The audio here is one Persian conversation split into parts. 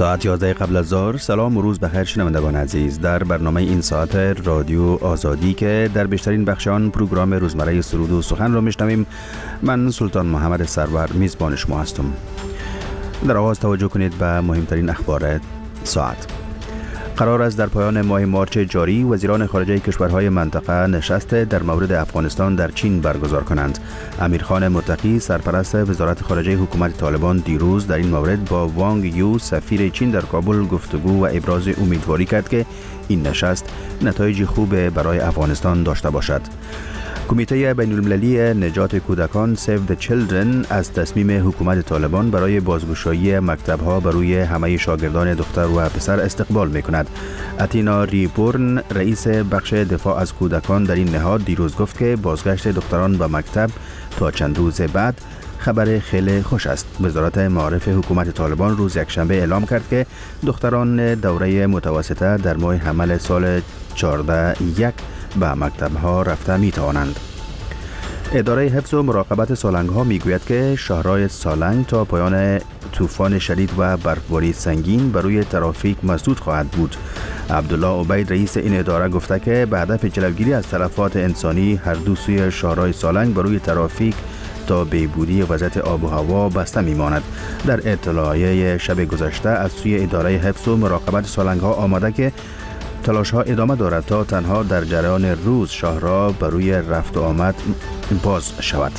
ساعت 11 قبل از ظهر. سلام و روز بخیر شنوندگان عزیز. در برنامه این ساعت رادیو آزادی که در بیشترین بخش آن پروگرام روزمره سرود و سخن را میشنویم، من سلطان محمد سرور میزبان شما هستم. در آغاز توجه کنید به مهمترین اخبار ساعت. قرار است در پایان ماه مارچ جاری وزیران خارجه کشورهای منطقه نشست در مورد افغانستان در چین برگزار کنند. امیرخان متقی سرپرست وزارت خارجه حکومت طالبان دیروز در این مورد با وانگ یو سفیر چین در کابل گفتگو و ابراز امیدواری کرد که این نشست نتایج خوب برای افغانستان داشته باشد. کمیته بین‌المللی نجات کودکان Save the Children از تصمیم حکومت طالبان برای بازگشایی مکتب‌ها برای همه شاگردان دختر و پسر استقبال می‌کند. اتینا ریپورن رئیس بخش دفاع از کودکان در این نهاد دیروز گفت که بازگشت دختران به مکتب تا چند روز بعد خبر خیلی خوش است. وزارت معارف حکومت طالبان روز یکشنبه اعلام کرد که دختران دوره متوسطه در ماه حمل سال 14 به مکتب‌ها رفته می‌توانند. اداره حفظ و مراقبت سالنگ‌ها می‌گوید که شهرهای سالنگ تا پایان طوفان شدید و برفباری سنگین بروی ترافیک مسدود خواهد بود. عبدالله عبید رئیس این اداره گفته که به هدف جلوگیری از تلفات انسانی هر دو سوی شهرهای سالنگ بروی ترافیک تا بهبودی وضعیت آب و هوا بسته می‌ماند. در اطلاعیه شب گذشته از سوی اداره حفظ و مراقبت سالنگ‌ها آمده که تلاش ها ادامه دارد تا تنها در جریان روز شهرها بروی رفت و آمد باز شود.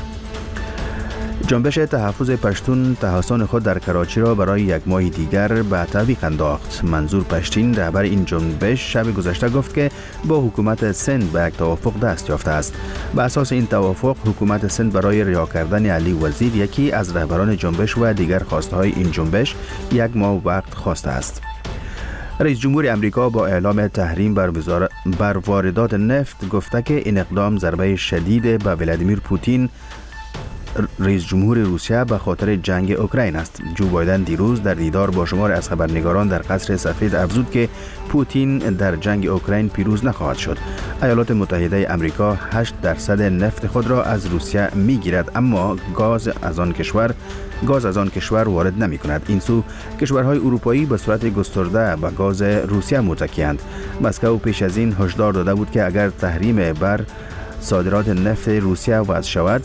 جنبش تحفظ پشتون تحصن خود در کراچی را برای یک ماه دیگر به تعویق انداخت. منظور پشتین رهبر این جنبش شب گذشته گفت که با حکومت سند به یک توافق دست یافته است. به اساس این توافق حکومت سند برای رها کردن علی وزیر یکی از رهبران جنبش و دیگر خواسته های این جنبش یک ماه وقت خواسته است. رئیس جمهور امریکا با اعلام تحریم بر واردات نفت گفته که این اقدام ضربه شدید به ولادیمیر پوتین رئیس جمهور روسیه به خاطر جنگ اوکراین است. جو بایدن دیروز در دیدار با شمار از خبرنگاران در قصر سفید افزود که پوتین در جنگ اوکراین پیروز نخواهد شد. ایالات متحده امریکا 8% نفت خود را از روسیه میگیرد، اما گاز از آن کشور وارد نمی کند. این سو کشورهای اروپایی به صورت گسترده به گاز روسیه متکی‌اند. مسکو پیش از این هشدار داده بود که اگر تحریم بر صادرات نفت روسیه وضع شود،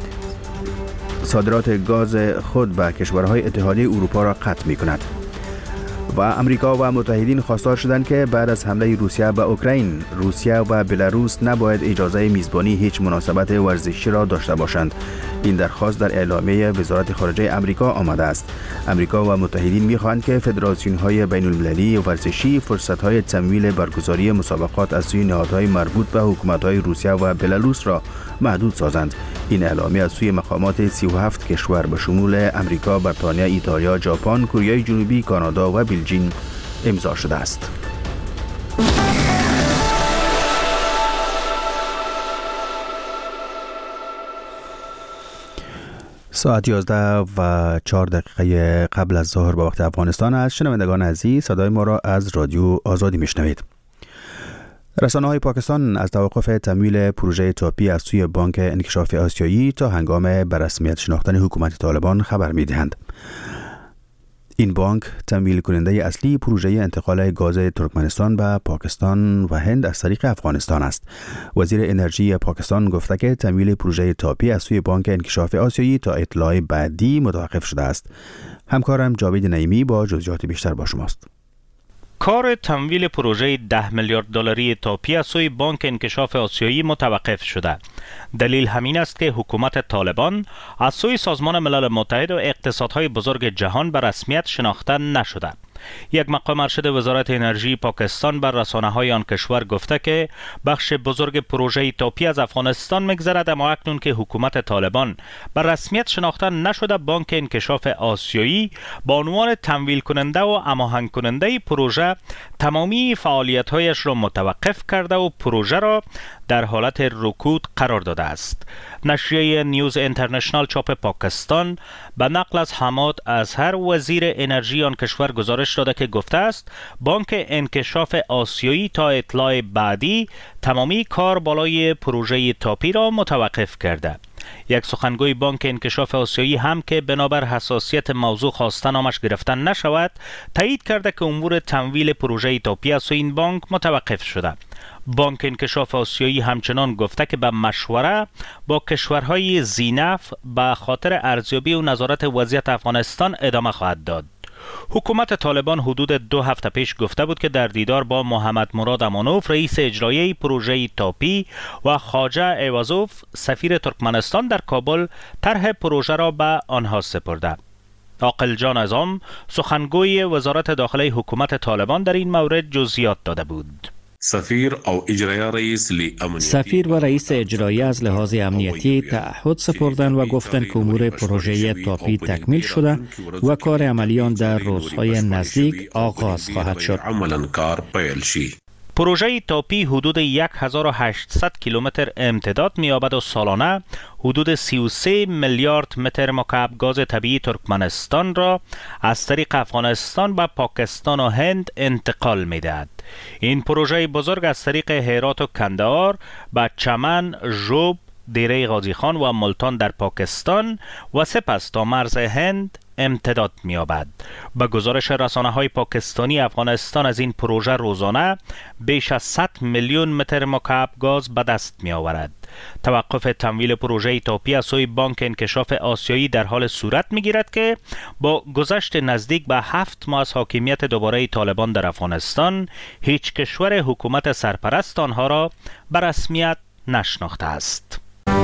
صادرات گاز خود به کشورهای اتحادیه اروپا را قطع می کند. و امریکا و متحدین خواستار شدند که بعد از حمله روسیه به اوکراین، روسیه و بلاروس نباید اجازه میزبانی هیچ مناسبت ورزشی را داشته باشند. این درخواست در اعلامیه وزارت خارجه امریکا آمده است. امریکا و متحدین می‌خواهند که فدراسیون‌های بین‌المللی ورزشی فرصت‌های تمویل برگزاری مسابقات از سوی نهادهای مربوط به حکومت‌های روسیه و بلاروس را محدود سازند. این اعلامیه از سوی مقامات 37 کشور به شمول امریکا، بریتانیا، ایتالیا، ژاپن، کره جنوبی، کانادا و بلژیم امضا شده است. ساعت 11 و 4 دقیقه قبل از ظهر به وقت افغانستان است. شنوندگان عزیز، صدای ما را از رادیو آزادی میشنوید. رسانه‌های پاکستان از توقف تمویل پروژه تاپی از سوی بانک انکشاف آسیایی تا هنگام به رسمیت شناختن حکومت طالبان خبر می‌دهند. این بانک تمویل کننده اصلی پروژه انتقال گاز ترکمنستان به پاکستان و هند از طریق افغانستان است. وزیر انرژی پاکستان گفته که تمویل پروژه تاپی از سوی بانک انکشاف آسیایی تا اطلاع بعدی متوقف شده است. همکارم جاوید نعیمی با جزئیات بیشتر با شماست. کار تمویل پروژه 10 میلیارد دلاری تاپی از سوی بانک انکشاف آسیایی متوقف شده. دلیل همین است که حکومت طالبان از سوی سازمان ملل متحد و اقتصادهای بزرگ جهان به رسمیت شناخته نشده. یک مقام ارشد وزارت انرژی پاکستان بر رسانه‌های آن کشور گفته که بخش بزرگ پروژه تاپی از افغانستان می‌گذرد، اما اکنون که حکومت طالبان بر رسمیت شناخته نشده، بانک انکشاف آسیایی با عنوان تمویل کننده و هماهنگ کننده پروژه تمامی فعالیت‌هایش را متوقف کرده و پروژه را در حالت رکود قرار داده است. نشریه نیوز اینترنشنال چاپ پاکستان به نقل از حماد اظهر وزیر انرژی آن کشور گزارش داده که گفته است بانک انکشاف آسیایی تا اطلاع بعدی تمامی کار بالای پروژه تاپی را متوقف کرده. یک سخنگوی بانک انکشاف آسیایی هم که بنابر حساسیت موضوع خواسته نامش گرفتن نشود، تایید کرده که امور تمویل پروژه تاپی از این بانک متوقف شده. بانک انکشاف آسیایی همچنان گفته که به مشوره با کشورهای ذی‌نفع به خاطر ارزیابی و نظارت وضعیت افغانستان ادامه خواهد داد. حکومت طالبان حدود 2 هفته پیش گفته بود که در دیدار با محمد مراد امانوف رئیس اجرایی پروژه تاپی و خواجه ایوازوف سفیر ترکمنستان در کابل طرح پروژه را به آنها سپرده. عاقل جان اعظم سخنگوی وزارت داخلی حکومت طالبان در این مورد جزئیات داده بود. سفیر و رئیس اجرایی از لحاظ امنیتی تعهد سپردند و گفتند که امور پروژه تاپی تکمیل شده و کار عملی آن در روزهای نزدیک آغاز خواهد شد. پروژه تاپی حدود 1800 کیلومتر امتداد می‌یابد و سالانه حدود 33 میلیارد متر مکعب گاز طبیعی ترکمنستان را از طریق افغانستان به پاکستان و هند انتقال می‌دهد. این پروژه بزرگ از طریق هرات و کندهار به چمن، ژوب، دیره غازی خان و ملتان در پاکستان و سپس تا مرز هند امتداد می‌یابد. به گزارش رسانه‌های پاکستانی، افغانستان از این پروژه روزانه بیش از 100 میلیون متر مکعب گاز به دست می‌آورد. توقف تمویل پروژه تاپی از سوی بانک انکشاف آسیایی در حال صورت می‌گیرد که با گذشت نزدیک به 7 ماه از حاکمیت دوباره طالبان در افغانستان، هیچ کشور حکومت سرپرست آنها را به رسمیت نشناخته است.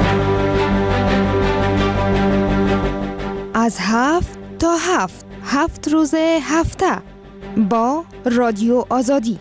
از 7 تا 7 روز هفته با رادیو آزادی.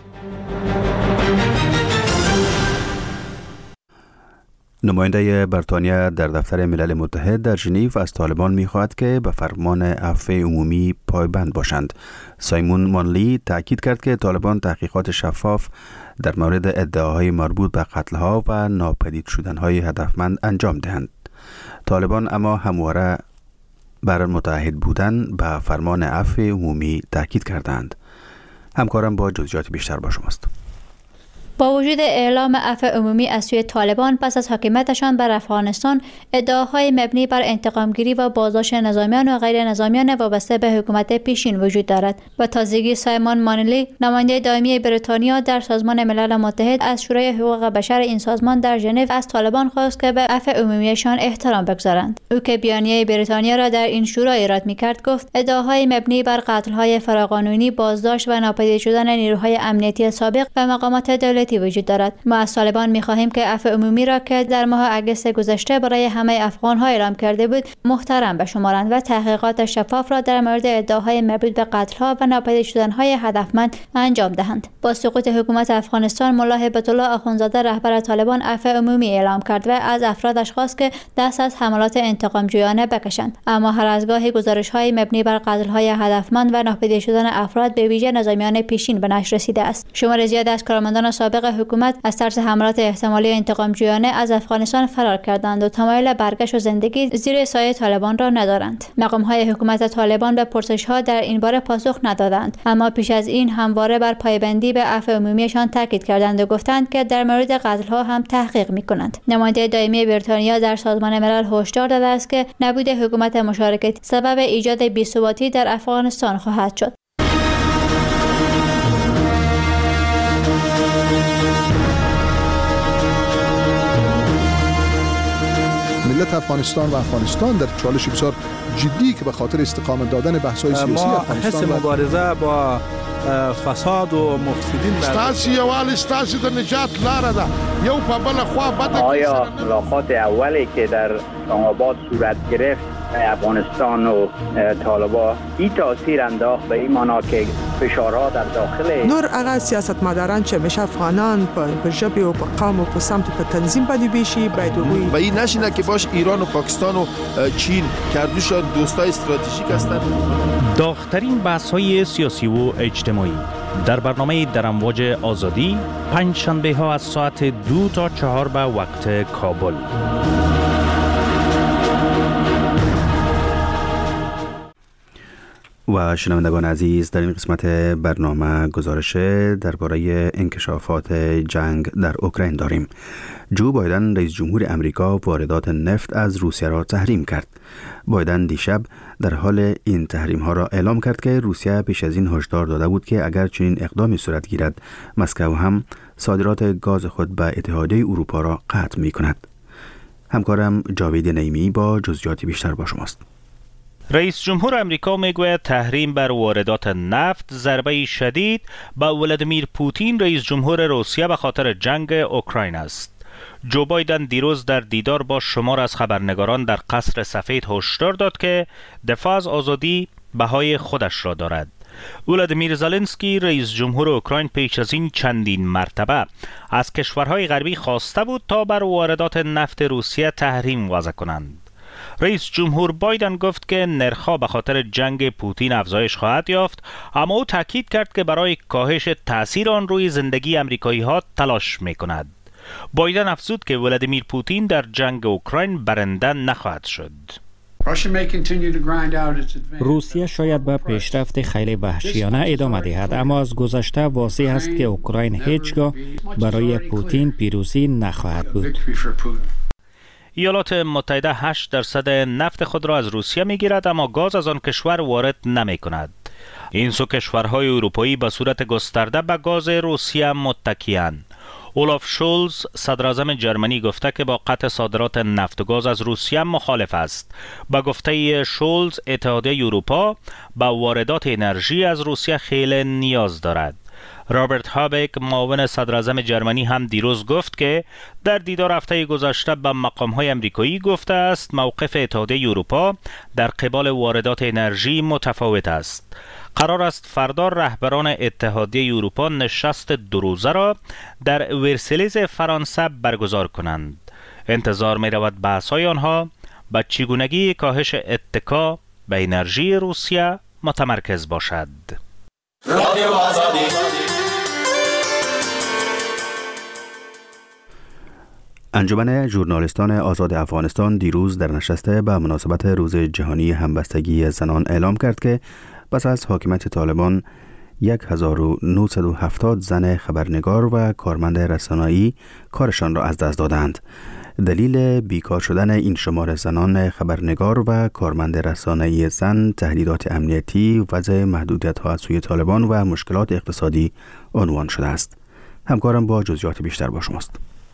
نماینده بریتانیا در دفتر ملل متحد در ژنو از طالبان می‌خواهد که به فرمان عفو عمومی پایبند باشند. سایمون مانلی تاکید کرد که طالبان تحقیقات شفاف در مورد ادعاهای مربوط به قتل‌ها و ناپدید شدن‌های هدفمند انجام دهند. طالبان اما همواره بر متعهد بودن به فرمان عفو عمومی تاکید کردند. همکارم با جزئیات بیشتر با شماست. با وجود اعلام عفو عمومی از سوی طالبان پس از حاکمیتشان بر افغانستان، ادعاهای مبنی بر انتقامگیری و بازداشت نظامیان و غیر نظامیان وابسته به حکومت پیشین وجود دارد. و تازگی سایمون مانلی، نماینده دائمی بریتانیا در سازمان ملل متحد، از شورای حقوق بشر این سازمان در ژنو از طالبان خواست که به عفو عمومیشان احترام بگذارند. او که بیانیه بریتانیا را در این شورا ایراد می‌کرد گفت ادعاهای مبنی بر قتل‌های فراقانونی، بازداشت و ناپدید شدن نیروهای امنیتی سابق و مقامات دولتی وجود دارد. ما از طالبان می‌خواهیم که عفو عمومی را که در ماه اگست گذشته برای همه افغان‌ها اعلام کرده بود محترم بشمارند و تحقیقات شفاف را در مورد ادعاهای مربوط به قتل‌ها و ناپدید شدن‌های هدفمند انجام دهند. با سقوط حکومت افغانستان، ملا هیبت الله آخوندزاده رهبر طالبان عفو عمومی اعلام کرد و از افرادش خواست که دست از حملات انتقام‌جویانه بکشند. اما هر از گاهی گزارش‌های مبنی بر قتل‌های هدفمند و ناپدید شدن افراد به ویژه نظامیان پیشین به نشر رسیده است. شمار زیادی از کارمندان سابق حکومت از ترس حملات احتمالی انتقام‌جویانه از افغانستان فرار کردند و تمایل برگشت و زندگی زیر سایه طالبان را ندارند. مقام‌های حکومت طالبان به پرسش‌ها در این باره پاسخ ندادند، اما پیش از این همواره بر پایبندی به عفو عمومیشان تاکید کردند و گفتند که در مورد قتل‌ها هم تحقیق می‌کنند. نماینده دائمی بریتانیا در سازمان ملل هشدار داده است که نبود حکومت مشارکتی سبب ایجاد بی‌ثباتی در افغانستان خواهد شد. ملت افغانستان و افغانستان در چالش بسیار جدی که به خاطر استقامت دادن بحث‌های سیاسی افغانستان حس مبارزه با فساد و مفسدین ستاسي یوال ستاسي د نجات لاره ده یو په بل خوا بده. آیا ملاقات اولی که در اسلام‌آباد صورت گرفت افغانستان و طالبان این تاثیر انداخت به این معنا که فشارها در داخل نور هغه سیاستمداران چې همیشه افغانان په ژبه او په قوم او په سمت په تنظیم باندې بیشي باید وي و این نشینه که باش ایران و پاکستان و چین کردوشان دوستای استراتژیک هستند. داغ‌ترین بحث‌های سیاسی و اجتماعی در برنامه در امواج آزادی، پنج شنبه ها از ساعت 2 تا 4 به وقت کابل. و شنوندگان عزیز، در این قسمت برنامه گزارش درباره انکشافات جنگ در اوکراین داریم. جو بایدن رئیس جمهور امریکا واردات نفت از روسیه را تحریم کرد. بایدن دیشب در حال این تحریم ها را اعلام کرد که روسیه پیش از این هشدار داده بود که اگر چنین اقدامی صورت گیرد، مسکو هم صادرات گاز خود به اتحادیه اروپا را قطع می کند. همکارم جاوید نعیمی با جزئیات بیشتر با شماست. رئیس جمهور امریکا میگوید تحریم بر واردات نفت ضربه شدید به ولادیمیر پوتین رئیس جمهور روسیه به خاطر جنگ اوکراین است. جو بایدن دیروز در دیدار با شمار از خبرنگاران در قصر سفید هشدار داد که دفاع از آزادی بهای خودش را دارد. ولادیمیر زلنسکی رئیس جمهور اوکراین پیش از این چندین مرتبه از کشورهای غربی خواسته بود تا بر واردات نفت روسیه تحریم وضع کنند. رئیس جمهور بایدن گفت که نرخ‌ها به خاطر جنگ پوتین افزایش خواهد یافت، اما او تاکید کرد که برای کاهش تأثیر آن روی زندگی امریکایی‌ها تلاش می‌کند. بایدن افزود که ولادیمیر پوتین در جنگ اوکراین برنده نخواهد شد. روسیه شاید به پیشرفت خیلی وحشیانه ادامه دهد، اما از گذشته واضح است که اوکراین هیچگاه برای پوتین پیروزی نخواهد بود. ایالات متحده 8% نفت خود را از روسیه میگیرد، اما گاز از آن کشور وارد نمی کند. این سو کشورهای اروپایی به صورت گسترده به گاز روسیه متکی‌اند. اولاف شولز صدراعظم جرمنی گفته که با قطع صادرات نفت و گاز از روسیه مخالف است. با گفته شولز اتحادیه اروپا با واردات انرژی از روسیه خیلی نیاز دارد. رابرت هابک معاون صدراعظم جرمنی هم دیروز گفت که در دیدار هفته گذشته به مقام‌های امریکایی گفته است موقف اتحادیه اروپا در قبال واردات انرژی متفاوت است. قرار است فردا رهبران اتحادیه اروپا نشست 2 روزه را در ورسلیز فرانسه برگزار کنند. انتظار می رود بحث‌های آنها به چگونگی کاهش اتکا به انرژی روسیه متمرکز باشد. رادیو آزادی. انجمن ژورنالیستان آزاد افغانستان دیروز در نشست به مناسبت روز جهانی همبستگی زنان اعلام کرد که پس از حاکمیت طالبان 1970 زن خبرنگار و کارمند رسانه‌ای کارشان را از دست دادند. دلیل بیکار شدن این شمار زنان خبرنگار و کارمند رسانه‌ای زن تهدیدات امنیتی، وضع محدودیت‌ها از سوی طالبان و مشکلات اقتصادی عنوان شده است. همکارم با جزئیات بیشتر با شماست.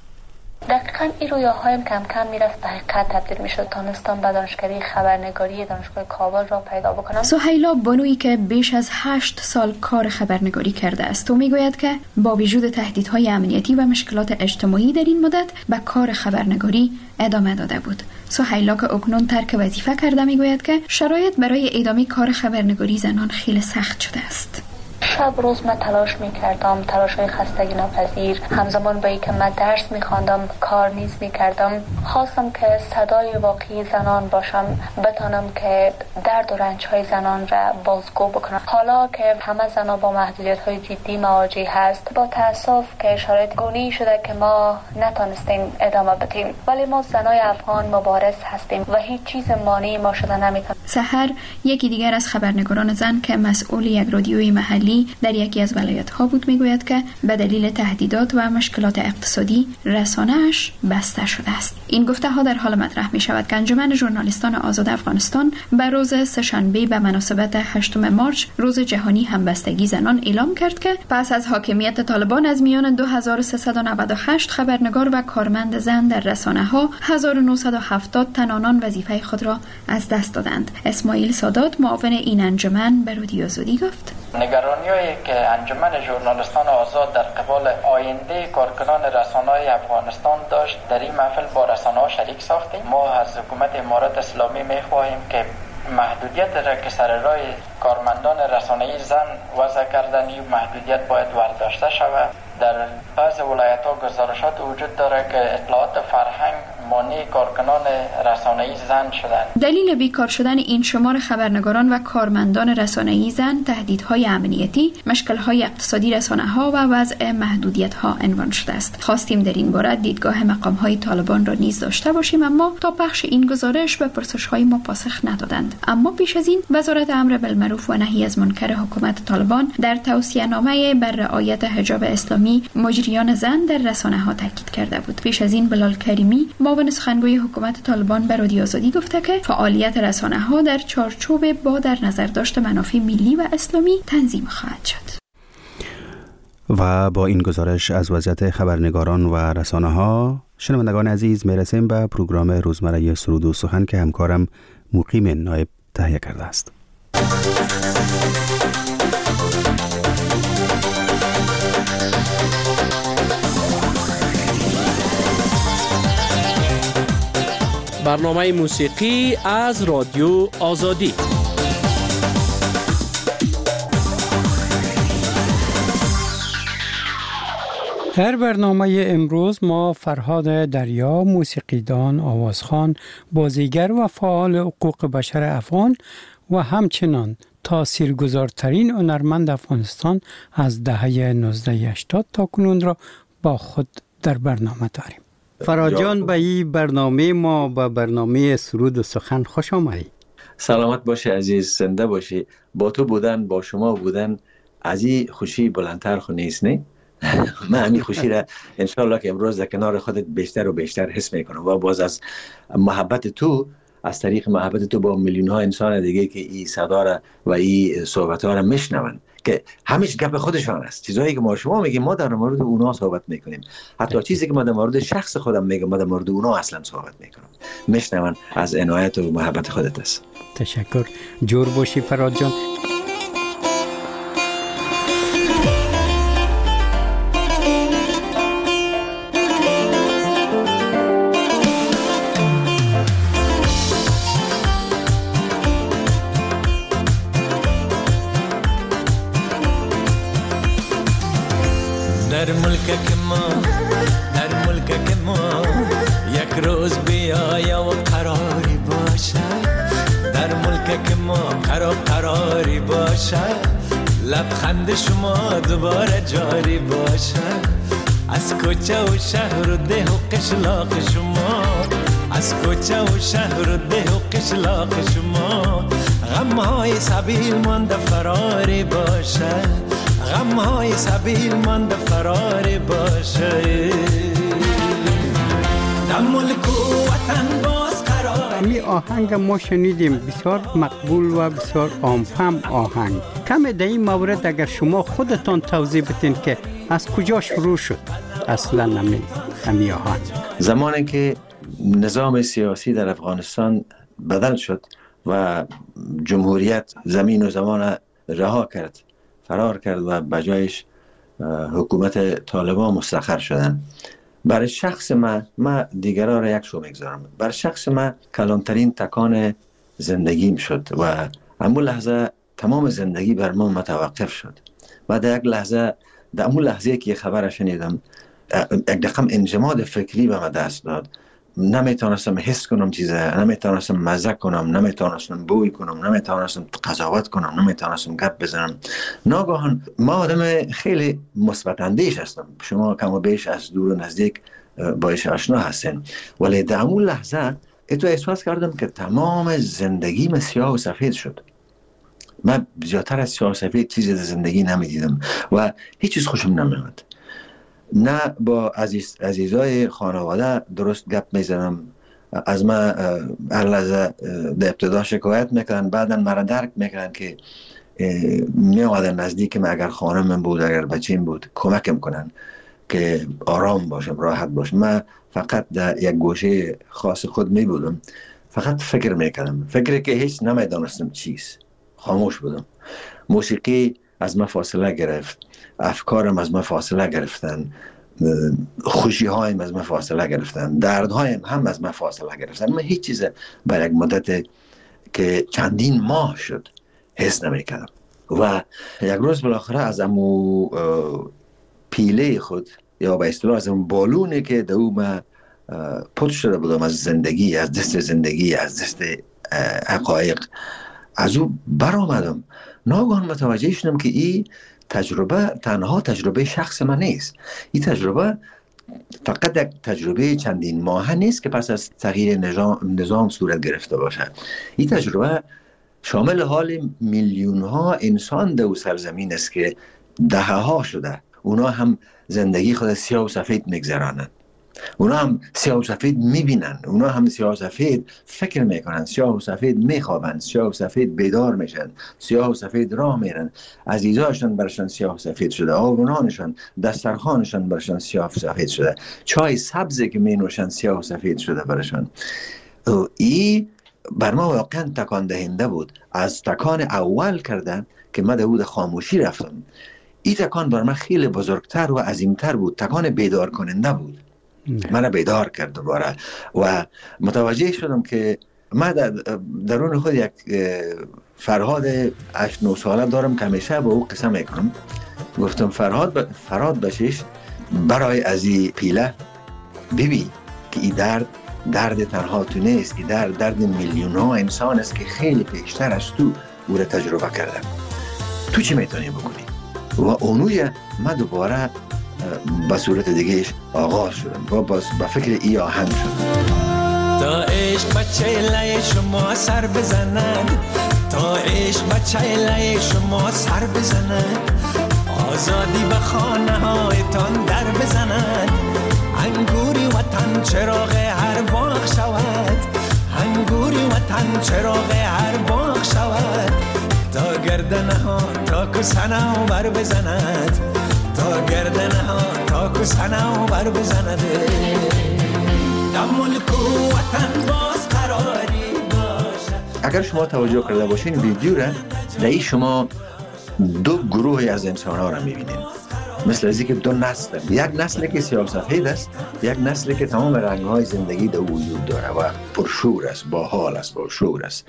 دقیقاً این رویاهایم کم کم میرفت به حقیقت تبدیل میشد. تانستم به دانشکده خبرنگاری دانشگاه کابل را پیدا بکنم. سهیلا بانویی که بیش از 8 سال کار خبرنگاری کرده است و میگوید که با وجود تهدیدهای امنیتی و مشکلات اجتماعی در این مدت به کار خبرنگاری ادامه داده بود. سهیلا که اکنون ترک وظیفه کرده میگوید که شرایط برای ادامه کار خبرنگاری زنان خیلی سخت شده است. شب روز من تلاش میکردم، تلاش های خستگی ناپذیر، همزمان با اینکه من درس میخواندم کار نیز میکردم. خواستم که صدای واقعی زنان باشم، بتانم که درد و رنج های زنان را بازگو بکنم. حالا که همه زنان با محدودیت های جدی مواجه هست، با تاسف که شرایط گونه‌ای شده که ما نتونستیم ادامه بدیم، ولی ما زنای افغان مبارز هستیم و هیچ چیز مانعی ما شده نمیتونه. سحر یکی دیگر از خبرنگاران زن که مسئول یک رادیوی محلی در یکی از ولایت‌ها بود میگوید که به دلیل تهدیدات و مشکلات اقتصادی رسانه‌اش بسته شده است. این گفته‌ها در حال مطرح می‌شود که انجمن ژورنالیستان آزاد افغانستان به روز سه‌شنبه به مناسبت 8 مارس روز جهانی همبستگی زنان اعلام کرد که پس از حاکمیت طالبان از میان 2398 خبرنگار و کارمند زن در رسانه‌ها 1970 تن آنان وظیفه خود را از دست دادند. اسماعیل سادات معاون این انجمن به رادیو آزادی گفت: نگرانی‌هایی که انجمن ژورنالیستان آزاد در قبال آینده کارکنان رسانه‌های افغانستان داشت در این محفل با رسانه‌ها شریک ساختیم. ما از حکومت امارات اسلامی می‌خواهیم که محدودیت را که سر راه کارمندان رسانه‌ای زن وضع کردن این محدودیت باید برداشته شود. در بعض ولایت‌ها گزارشات وجود داره که اطلاعات فرهنگ مانع کارکنان رسانه‌ای زن شدند. دلیل بیکار شدن این شمار خبرنگاران و کارمندان رسانه‌ای زن تهدیدهای امنیتی، مشکل‌های اقتصادی رسانه‌ها و وضع محدودیت‌ها عنوان شده است. خواستیم در این باره دیدگاه مقام‌های طالبان را نیز داشته باشیم، اما تا پخش این گزارش به پرسش‌های ما پاسخ ندادند. اما پیش از این وزارت امر بالمعروف و نهی از منکر حکومت طالبان در توصیه‌نامه بر رعایت حجاب اسلامی مجریان زن در رسانه‌ها تاکید کرده بود. پیش از این بلال کریمی معاون سخنگوی حکومت طالبان به رادیو آزادی گفته که فعالیت رسانه‌ها در چارچوب با در نظر داشت منافع ملی و اسلامی تنظیم خواهد شد. و با این گزارش از وضعیت خبرنگاران و رسانه‌ها شنوندگان عزیز میرسیم به پروگرام روزمره سرود و سخن که همکارم مقیم نایب تهیه کرده است. برنامه موسیقی از رادیو آزادی. در برنامه امروز ما فرهاد دریا، موسیقیدان، آوازخوان، بازیگر و فعال حقوق بشر افغان و همچنان تاثیرگذارترین هنرمند افغانستان از دهه 1980 تا کنون را با خود در برنامه داریم. فرهاد جان، به این برنامه ما، به برنامه سرود و سخن خوش آمدی. سلامت باشی عزیز، زنده باشی. با تو بودن، با شما بودن از این خوشی بلندتر خو نیست، نه؟ من همین خوشی را انشالله که امروز در کنار خودت بیشتر و بیشتر حس میکنم و باز از محبت تو، از طریق محبت تو با میلیون ها انسان دیگه که این صدا را و این صحبت ها را میشنون که همیشه گپ خودشان است. چیزایی که ما شما میگیم ما در مورد اونا صحبت میکنیم، حتی چیزی که ما در مورد شخص خودم میگم ما در مورد اونا اصلا صحبت میکنم. میشنون از عنایت و محبت خودت است. تشکر. جور باشی فرهاد جان. در ملک که ما یک روز بیایا و قراری باشه، در ملک که ما قراری باشه، لبخند شما دوباره جاری باشه، از کوچه و شهر و ده و قشلاق شما، از کوچه و شهر و ده و قشلاق شما، غمهای سبیل مانده فراری باشه، غمهای سبیل مانده فراری باشه، در ملک و وطن باز قرار. امی آهنگ ما شنیدیم، بسیار مقبول و بسیار عامفهم آهنگ. کم در این مورد اگر شما خودتان توضیح بدین که از کجا شروع شد اصلا امی آهنگ؟ زمانی که نظام سیاسی در افغانستان بدل شد و جمهوریت زمین و زمان رها کرد، فرار کرد و بجایش حکومت طالبان مستقر شدن، برای شخص من دیگرها را یک شو میگذارم، برای شخص من کلانترین تکان زندگیم شد و همون لحظه تمام زندگی بر من متوقف شد و در یک لحظه، در همون لحظه که خبر شنیدم، یک رقم انجماد فکری به من دست داد. نمیتونستم حس کنم چیزه، نمیتونستم مزه کنم، نمیتونستم بوی کنم، نمیتونستم قضاوت کنم، نمیتونستم گپ بزنم. ناگهان ما آدم خیلی مثبت اندیش هستم، شما کم و بیش از دور و نزدیک باش آشنا هستین، ولی در اون لحظه اتو احساس کردم که تمام زندگیم سیاه و سفید شد. من زیادتر از سیاه و سفید چیزی در زندگی نمیدیدم و هیچ چیز خوشم نمیاد. نه با عزیزای خانواده درست گپ میزنم، از من هر لحظه در ابتدا شکایت میکنن، بعدا مرا درک میکنن که میامدن نزدیکم، اگر خانمم بود، اگر بچیم بود، کمکم کنن که آرام باشم، راحت باشم. من فقط در یک گوشه خاص خود میبودم، فقط فکر میکردم، فکری که هیچ نمیدانستم چیست. خاموش بودم. موسیقی از من فاصله گرفت، افکارم از من فاصله گرفتن، خوشی هایم از من فاصله گرفتن، دردهایم هم از من فاصله گرفتن. من هیچ چیز بر یک مدت که چندین ماه شد حس نمی‌کردم و یک روز بالاخره از امو پیله خود، یا به اصطلاح از اون بالونی که در او من پت شده بودم از زندگی، از دست زندگی، از دست حقایق، از او برآمدم. ناگهان متوجه شدم که این تجربه تنها تجربه شخص من نیست. این تجربه فقط یک تجربه چندین ماهه نیست که پس از تغییر نظام صورت گرفته باشه. این تجربه شامل حال میلیون ها انسان در سرزمین است که دهه ها شده اونا هم زندگی خود سیاه و سفید میگذرانند، اونا هم سیاه و سفید میبینن، اونا هم سیاه و سفید فکر میکنن، سیاه و سفید میخوابن، سیاه و سفید بیدار میشن، سیاه و سفید راه میرن، عزیزاشون برشان سیاه و سفید شده، آبونانشان دسترخوانشان برشان سیاه و سفید شده، چای سبزی که مینوشن سیاه و سفید شده برشان. این بر ما واقعا تکان دهنده بود. از تکان اول کردن که من در خاموشی رفتم، این تکان بر من خیلی بزرگتر و عظیمتر بود. تکان بیدار کننده بود، من بیدار کرد دوباره و متوجه شدم که من درون خود یک فرهاد 8-9 ساله دارم که همیشه با او قسم میکنم. گفتم فرهاد بشیش برای از این پیله ببین که این درد تنها تو نیست، این درد میلیون ها انسان است که خیلی پیشتر از تو او را تجربه کردن. تو چی میتونی بکنی؟ و اونوی من دوباره به صورت دیگهش آغاز شدم و با فکر ای آهنگ شدم. تا عشق بچه لای شما سر بزنن، تا عشق بچه لای شما سر بزنن، آزادی به خانه هایتان در بزنن، انگوری وطن چراغ هر باغ شود، انگوری وطن چراغ هر باغ شود، تا گردنه ها تا کسنه بر بزند، تا گردنه ها تا کسنه بر بزند، در ملک و وطن باز قراری باشه. اگر شما توجه کرده باشین ویدیو را، در این شما دو گروهی از انسان ها را میبینین، مثل ازی که دو نسل، یک نسل که سیاه سفید است، یک نسل که تمام رنگ های زندگی در وجود داره و پرشور است، با حال است، با شور است.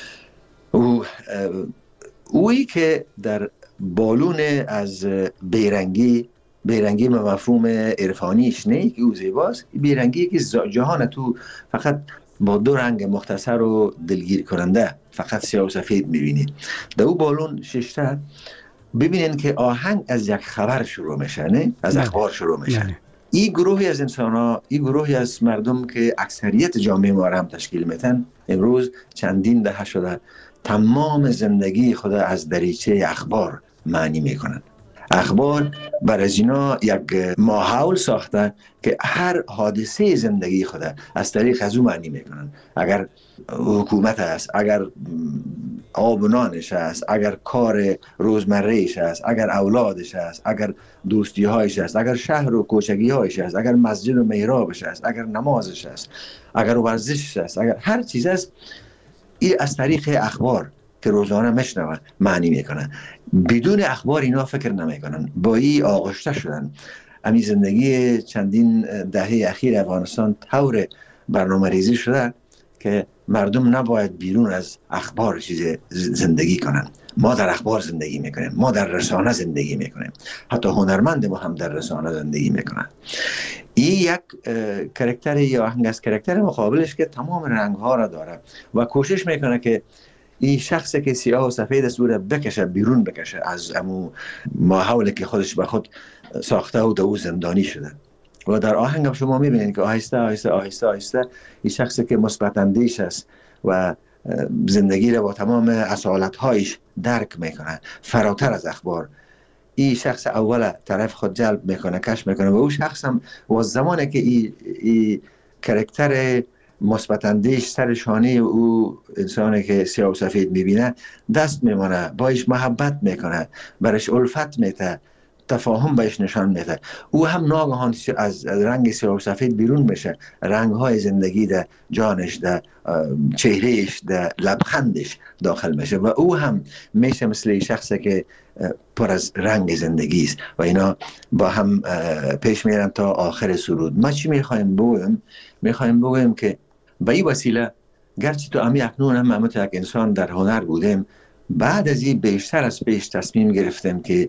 اویی که در بالون از بیرنگی به مفهوم عرفانیش نه که او زیباست، بیرنگی که جهان تو فقط با دو رنگ مختصر و دلگیر کننده فقط سیاه و سفید میبینید. در او بالون ششته ببینین که آهنگ از یک خبر شروع میشه، نه؟ از اخبار شروع میشه. این گروهی از انسان ها، این گروهی از مردم که اکثریت جامعه ما را هم تشکیل میتن، امروز چندین دهه شده تمام زندگی خود از دریچه اخبار معنی میکنن. اخبار بر از اینا یک ماحول ساخته که هر حادثه زندگی خود از طریق از او معنی میکنن. اگر حکومت است، اگر آب و نانش است، اگر کار روزمرهش است، اگر اولادش است، اگر دوستی هایش است، اگر شهر و کوچگی هایش است، اگر مسجد و محرابش است، اگر نمازش است، اگر ورزشش است، اگر هر چیز است، این از طریق اخبار که روزانه میشنون معنی میکنن. بدون اخبار اینا فکر نمیکنن. با این آغشته شدن. امی زندگی چندین دهه اخیر افغانستان طور برنامه ریزی شده که مردم نباید بیرون از اخبار چیز زندگی کنن. ما در اخبار زندگی میکنیم، ما در رسانه زندگی میکنیم، حتی هنرمند ما هم در رسانه زندگی میکنن. این یک کرکتر یا آهنگ از کرکتر مقابلش که تمام رنگ ها را داره و کوشش میکنه که این شخصی که سیاه و سفید است او را بکشه، بیرون بکشه از امو ماحولی که خودش به خود ساخته و دو زندانی شده. و در آهنگ هم شما میبینید که آهسته آهسته آهسته آهسته این شخصی که مثبت اندیش است و زندگی را با تمام اصالت‌هایش درک میکنه، فراتر از اخبار، این شخص اول طرف خود جلب میکنه، کشف میکنه و او شخص هم و زمانی که این کرکتر مثبت اندیش سر شانه او انسانی که سیاه و سفید میبینه دست میمانه، باش محبت میکنه، برش الفت میته، تفاهم بهش نشان میده. او هم ناگهان از رنگ سیاه و سفید بیرون بشه، رنگ های زندگی در جانش، در چهرهش، در لبخندش داخل میشه و او هم میشه مثل شخصی که پر از رنگ زندگی است و اینا با هم پیش میرن تا آخر سرود. ما چی میخوایم بگویم؟ میخوایم بگویم که به این وسیله گرچه تو امی اکنون هم یک انسان در هنر بودیم، بعد از این بیشتر از پیش تصمیم گرفتیم که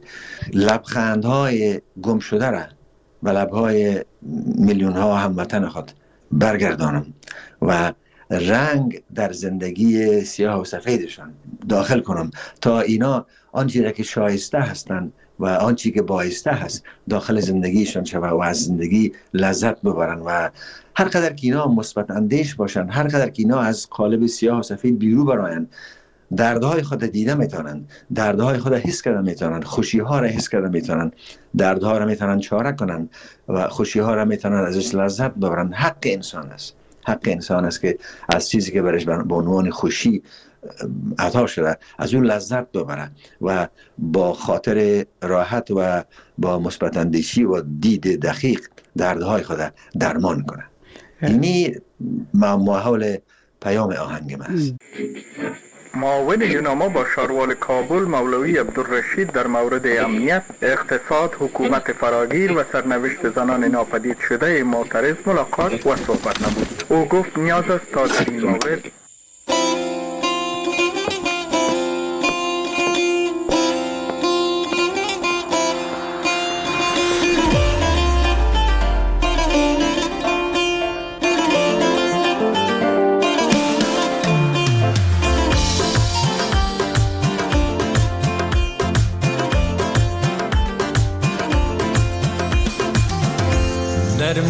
لبخندهای گم شده را و لبهای میلیون ها هموطن خود برگردانم و رنگ در زندگی سیاه و سفیدشان داخل کنم تا اینا آنچه که شایسته هستند و آنچه که بایسته هست داخل زندگیشان شود و از زندگی لذت ببرن و هر قدر که اینا مثبت اندیش باشن، هر قدر که اینا از قالب سیاه و سفید بیرون براین، دردهای خود دیده میتونن، دردهای خود حس کرده میتونن، خوشی ها را حس کرده میتونن، دردها را میتونن چاره کنن و خوشی ها را میتونن ازش لذت ببرن. حق انسان است، حق انسان است که از چیزی که برش به عنوان خوشی عطا شده از اون لذت ببره و با خاطر راحت و با مثبت اندیشی و دید دقیق دردهای خود درمان کنه. اینی محول پیام آهنگ من است. معاون یوناما با شاروال کابل مولوی عبدالرشید در مورد امنیت، اقتصاد، حکومت فراگیر و سرنوشت زنان ناپدید شده معترض ملاقات و صحبت نبود. او گفت نیاز است تا در این مورد در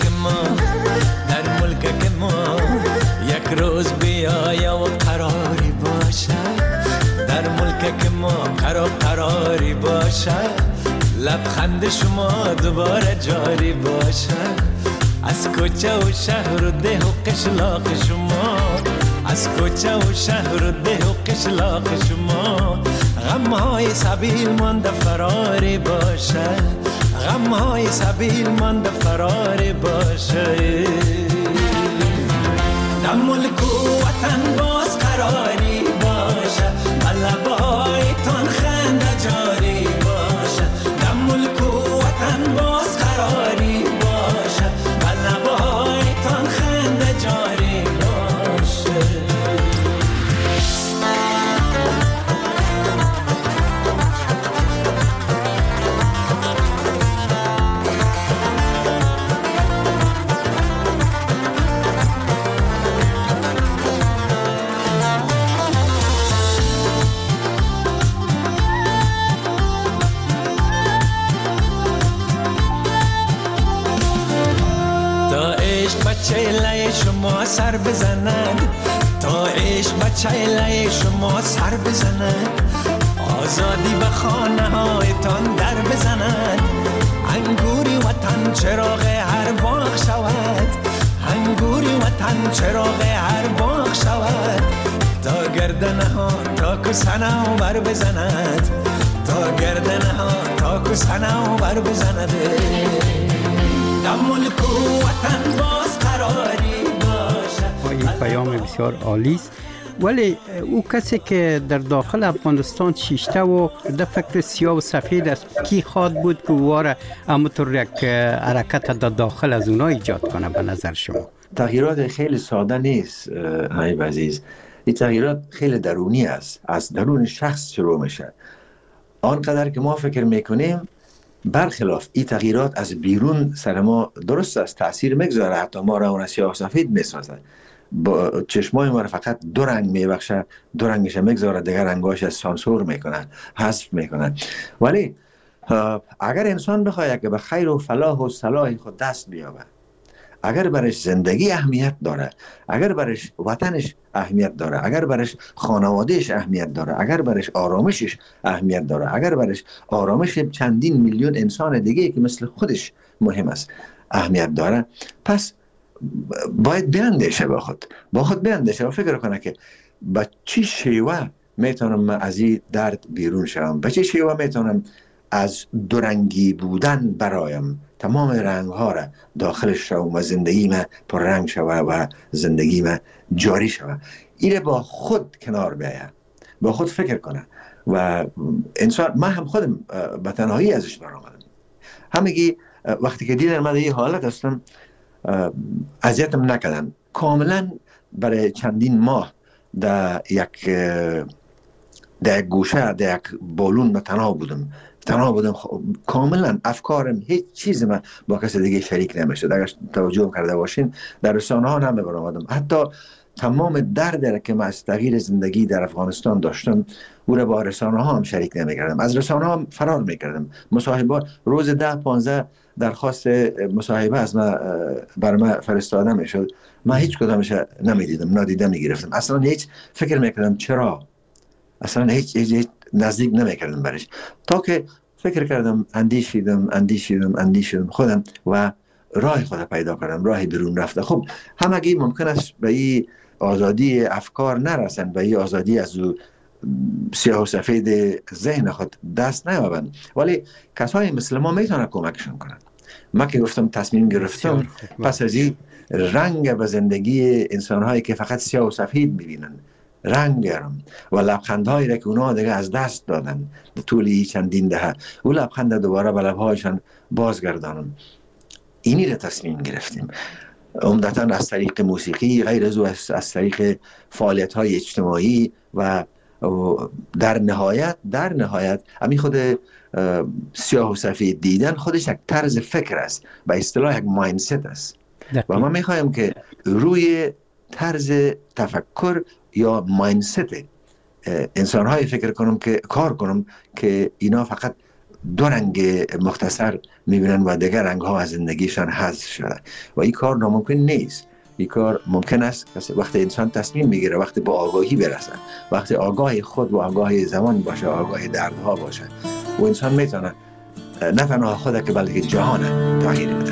ملک که ما یک روز بیایا و قراری باشه، در ملک که ما قراری باشه، لبخند شما دوباره جاری باشه، از کوچه و شهر و ده و قشلاق شما، از کوچه و شهر و ده و قشلاق شما، غمهای سبیل مانده فراری باشه، غمهای سبیل مانده فراری باشه، در ملک و وطن باز قراری باشه، لبایتان خنده جاری باشه، در ملک و وطن باز قراری باشه، لبایتان خنده جاری باشه. چهله شما سر بزنند، تا عشق بچهله شما سر بزنند، آزادی به خانه هایتان در بزنند، انگوری وطن چراغ هر باغ شود، انگوری وطن چراغ هر باغ شود، تا گردنه ها تا کسنه و بر بزند، تا گردنه ها تا کسنه و بر بزند، در ملک و وطن باز قراری باشه. این پیام بسیار عالی است، ولی او کسی که در داخل افغانستان شیشته و در فکر سیاه و سفید است، کی خواد بود که واره همونطور یک حرکت در داخل از اونا ایجاد کنه به نظر شما؟ تغییرات خیلی ساده نیست حبیب عزیز، این تغییرات خیلی درونی است، از درون شخص شروع میشه. آنقدر که ما فکر میکنیم برخلاف این تغییرات از بیرون سر ما درست است تأثیر میگذاره، حتی ما را اون سیاه و سفید میسازه، با چشمای ما را فقط دو رنگ میبخشه، دو رنگش میگذاره، دیگر رنگاش سانسور میکنه، حذف میکنه. ولی اگر انسان بخواد که به خیر و فلاح و صلاح خود دست بیابه، اگر برش زندگی اهمیت داره، اگر برش وطنش اهمیت داره، اگر برش خانوادهش اهمیت داره، اگر برش آرامشش اهمیت داره، اگر برش آرامش چندین میلیون انسان دیگه که مثل خودش مهم است اهمیت داره، پس باید بیاندیشه با خود بیاندیشه و فکر کنه که به چی شیوه میتونم از این درد بیرون شوم، به چی شیوه میتونم از دورنگی بودن برایم تمام رنگ ها را داخلش شوم و زندگی ما پر رنگ شوه و زندگی ما جاری شوه. اینه با خود کنار بیاید، با خود فکر کنه و انسان، من هم خودم به تنهایی ازش برآمدم، همگی وقتی که دیدن من این حالت هستم اذیتم نکردن، کاملا برای چندین ماه در یک در یک گوشه در یک بالون من تنها بودم کاملا افکارم هیچ چیزی من با کسی دیگه شریک نمیشد. اگر توجه کرده باشین در رسانه ها نمیبرم آدم، حتی تمام درد که من از تغییر زندگی در افغانستان داشتم او را با رسانه ها هم شریک نمیکردم، از رسانه ها هم فرار میکردم. مصاحبه روز 10-15 درخواست مصاحبه از من بر من فرستاده میشد، من هیچ کدامش نمیدیدم، نادیده میگرفتم، اصلا هیچ فکر میکردم چرا، اصلا هیچ نزدیک نمیکردم برش، تا که فکر کردم اندیشیدم خودم و راه خود پیدا کردم، راه بیرون رفته. خب همگی ممکن است به این آزادی افکار نرسن، به این آزادی از سیاه و سفید ذهن خود دست نیابند، ولی کسای مثل ما میتونن کمکشون کنن. ما که گفتم تصمیم گرفتم پس از این رنگ به زندگی انسانهایی که فقط سیاه و سفید میبینن رنگ گرم و لبخندهایی را که اونا دیگه از دست دادن طول چندین دهه، او لبخند دوباره به لبهایشان بازگردانم. اینی را تصمیم گرفتیم، عمدتاً از طریق موسیقی، غیر از طریق فعالیت‌های اجتماعی و در نهایت همین خود سیاه و سفید دیدن خودش یک طرز فکر است، به اصطلاح یک مایندست است و ما می‌خوایم که روی طرز تفکر یا مایندست انسان‌های فکر کنم که کار کنم که اینا فقط دو رنگ مختصر میبینن و دیگر رنگ ها از زندگیشان حذف شده و این کار ناممکن نیست. این کار ممکن است وقتی انسان تصمیم میگیره، وقتی با آگاهی برسه، وقتی آگاه خود و آگاه زمان باشه، آگاه دردها باشه و انسان میتونه نه تنها خود که بلکه جهان تغییر بده.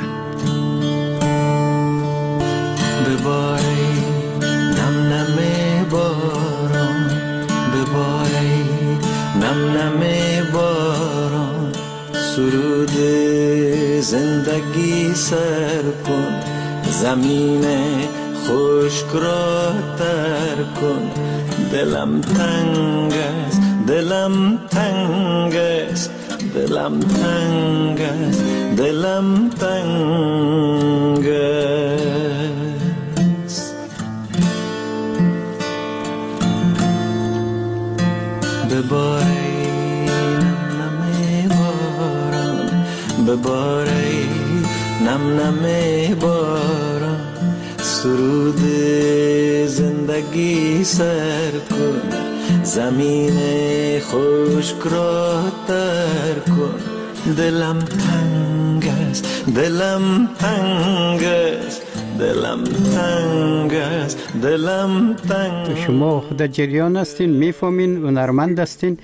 بباری نم نم باران، بباری نم نم باران، سرود زندگی سر کن، زمین خشک را تر کن. دلم تنگ است، دلم تنگ است، دلم تنگ است، دلم تنگ است. بباری بباری نم نم باران، سرود زندگی سر کن، زمین خشک را تر کن. دلم تنگ است، دلم تنگ است، دلم تنگ است، دلم تنگ. شما خود جریان هستین، میفهمین، هنرمند هستین.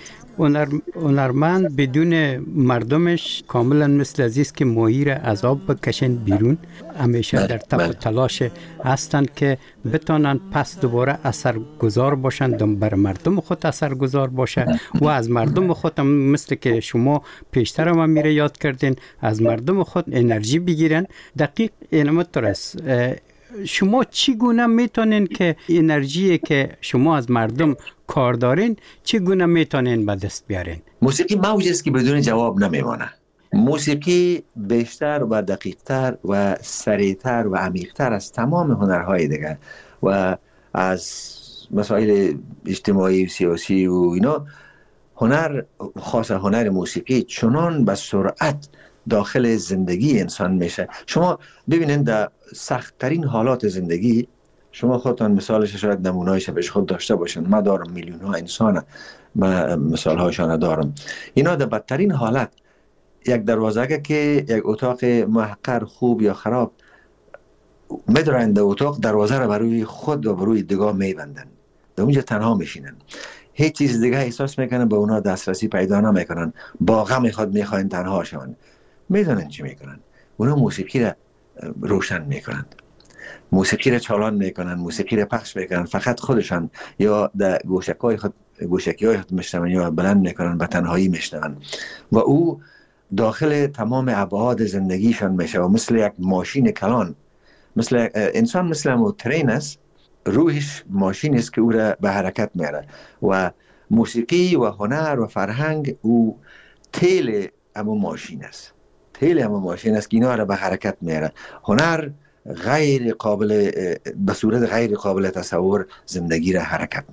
هنرمند بدون مردمش کاملا مثل عزیز که ماهی را از آب بکشن بیرون، همیشه در تب و تلاش هستند که بتانن پس دوباره اثرگذار باشند، بر مردم خود اثرگذار باشه و از مردم خود هم مثل که شما پیشتر هم میره یاد کردین، از مردم خود انرژی بگیرن. دقیق اینمطور است. شما چگونه میتونین که انرژی که شما از مردم کار دارین چگونه میتونین به دست بیارین؟ موسیقی موجی است که بدون جواب نمیمانه. موسیقی بیشتر و دقیقتر و سریعتر و عمیقتر از تمام هنرهای دیگه و از مسائل اجتماعی و سیاسی و اینا، هنر خاص هنر موسیقی چنان به سرعت داخل زندگی انسان میشه. شما ببینید در سخت‌ترین حالات زندگی، شما خودتان مثالش شاید نمونه‌ایش پیش خود داشته باشند، ما دارم میلیون ها انسان، ما مثال هاشان دارم، اینا در بدترین حالت یک دروازه که یک اتاق محقر خوب یا خراب میدارن، در اتاق دروازه را بروی خود و بروی دیگاه میبندن، در اونجا تنها میشینن، هیچ چیز دیگه احساس میکنن، به اونا دسترسی پیدا نمیکنن، با غم خود میخواین تنها شون. میدونن چی میکنن؟ اونا موسیقی را روشن میکنن، موسیقی را چالان میکنن، موسیقی را پخش میکنن، فقط خودشان یا در گوشکی های خود میشنون یا بلند میکنن، به تنهایی میشنون و او داخل تمام ابعاد زندگیشان میشه و مثل یک ماشین کلان، مثل انسان مثل همون ترین است، روحش ماشین است که او را به حرکت میاره و موسیقی و هنر و فرهنگ او تیل همون ماشین است، تیل همون ماشین است که اینا را به حرکت میاره. هنر غیر قابل به صورت غیر قابل تصور زندگی را حرکت میده.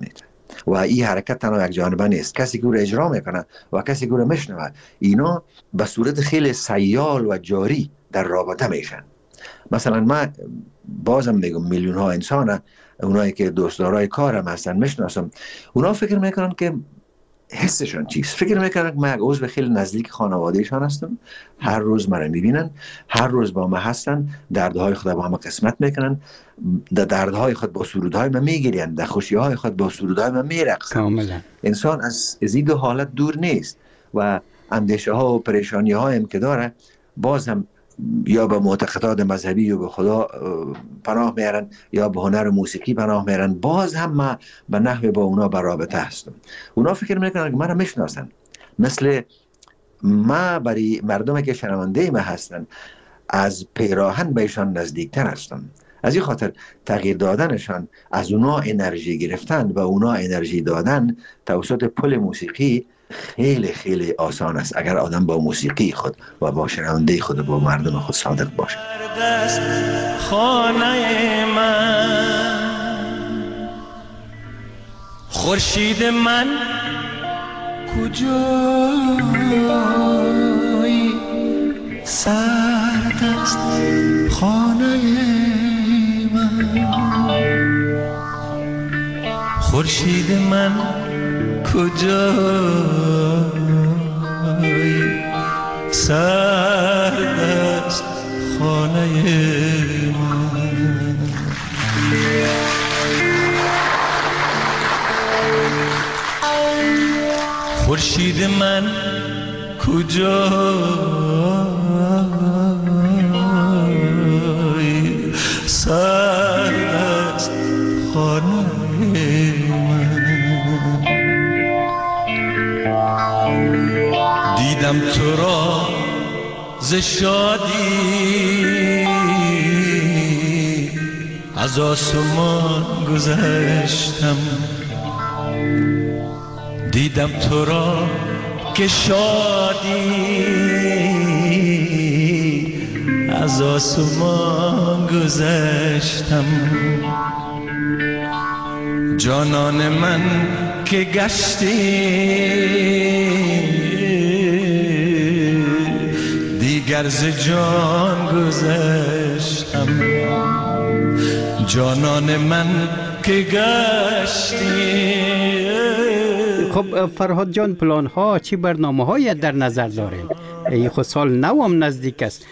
و این حرکت تنها یک جانبه نیست. کسی که او را اجرا میکنه و کسی که او را میشنوه، اینا به صورت خیلی سیال و جاری در رابطه میشن. مثلا من بازم میگم میلیون ها انسانه، اونایی که دوستدارای کارم هستن میشناسم، اونا فکر میکنن که حسشان چیست. فکر میکنن که من یک عضو خیلی نزدیک خانوادهشان هستم، هر روز من میبینن، هر روز با من هستن، دردهای خود با من قسمت میکنن، در دردهای خود با سرودهای من میگیرن، در خوشیهای خود با سرودهای من میرقصن. کاملا انسان از این دو حالت دور نیست و اندیشه ها و پریشانی هایم که داره بازم یا به معتقدات مذهبی یا به خدا پناه میارن یا به هنر موسیقی پناه میارن. باز هم من به نحوی با اونا به رابطه هستم. اونا فکر میکنن که من را میشناسن، مثل ما برای مردمی که شنونده ما هستن از پیراهن بهشان نزدیکتر هستم. از این خاطر تغییر دادنشان، از اونا انرژی گرفتن و اونا انرژی دادن توسط پل موسیقی خیلی خیلی آسان است اگر آدم با موسیقی خود و با شنونده خود و با مردم خود صادق باشه. خانه من خورشید من کجایی، سرد است خانه من، خورشید من کجایی، سرد است خانه من. خورشید من کجایی، سرد است خانه دیدم تو را ز شادی از آسمان گذشتم، دیدم تو را که شادی از آسمان گذشتم. جانان من که گشتی دیگر ز جان گذشتم، جانان من که گشتی. خب فرهاد جان، پلان ها چی برنامه هایی در نظر دارین؟ این خود سال نوام نزدیک است.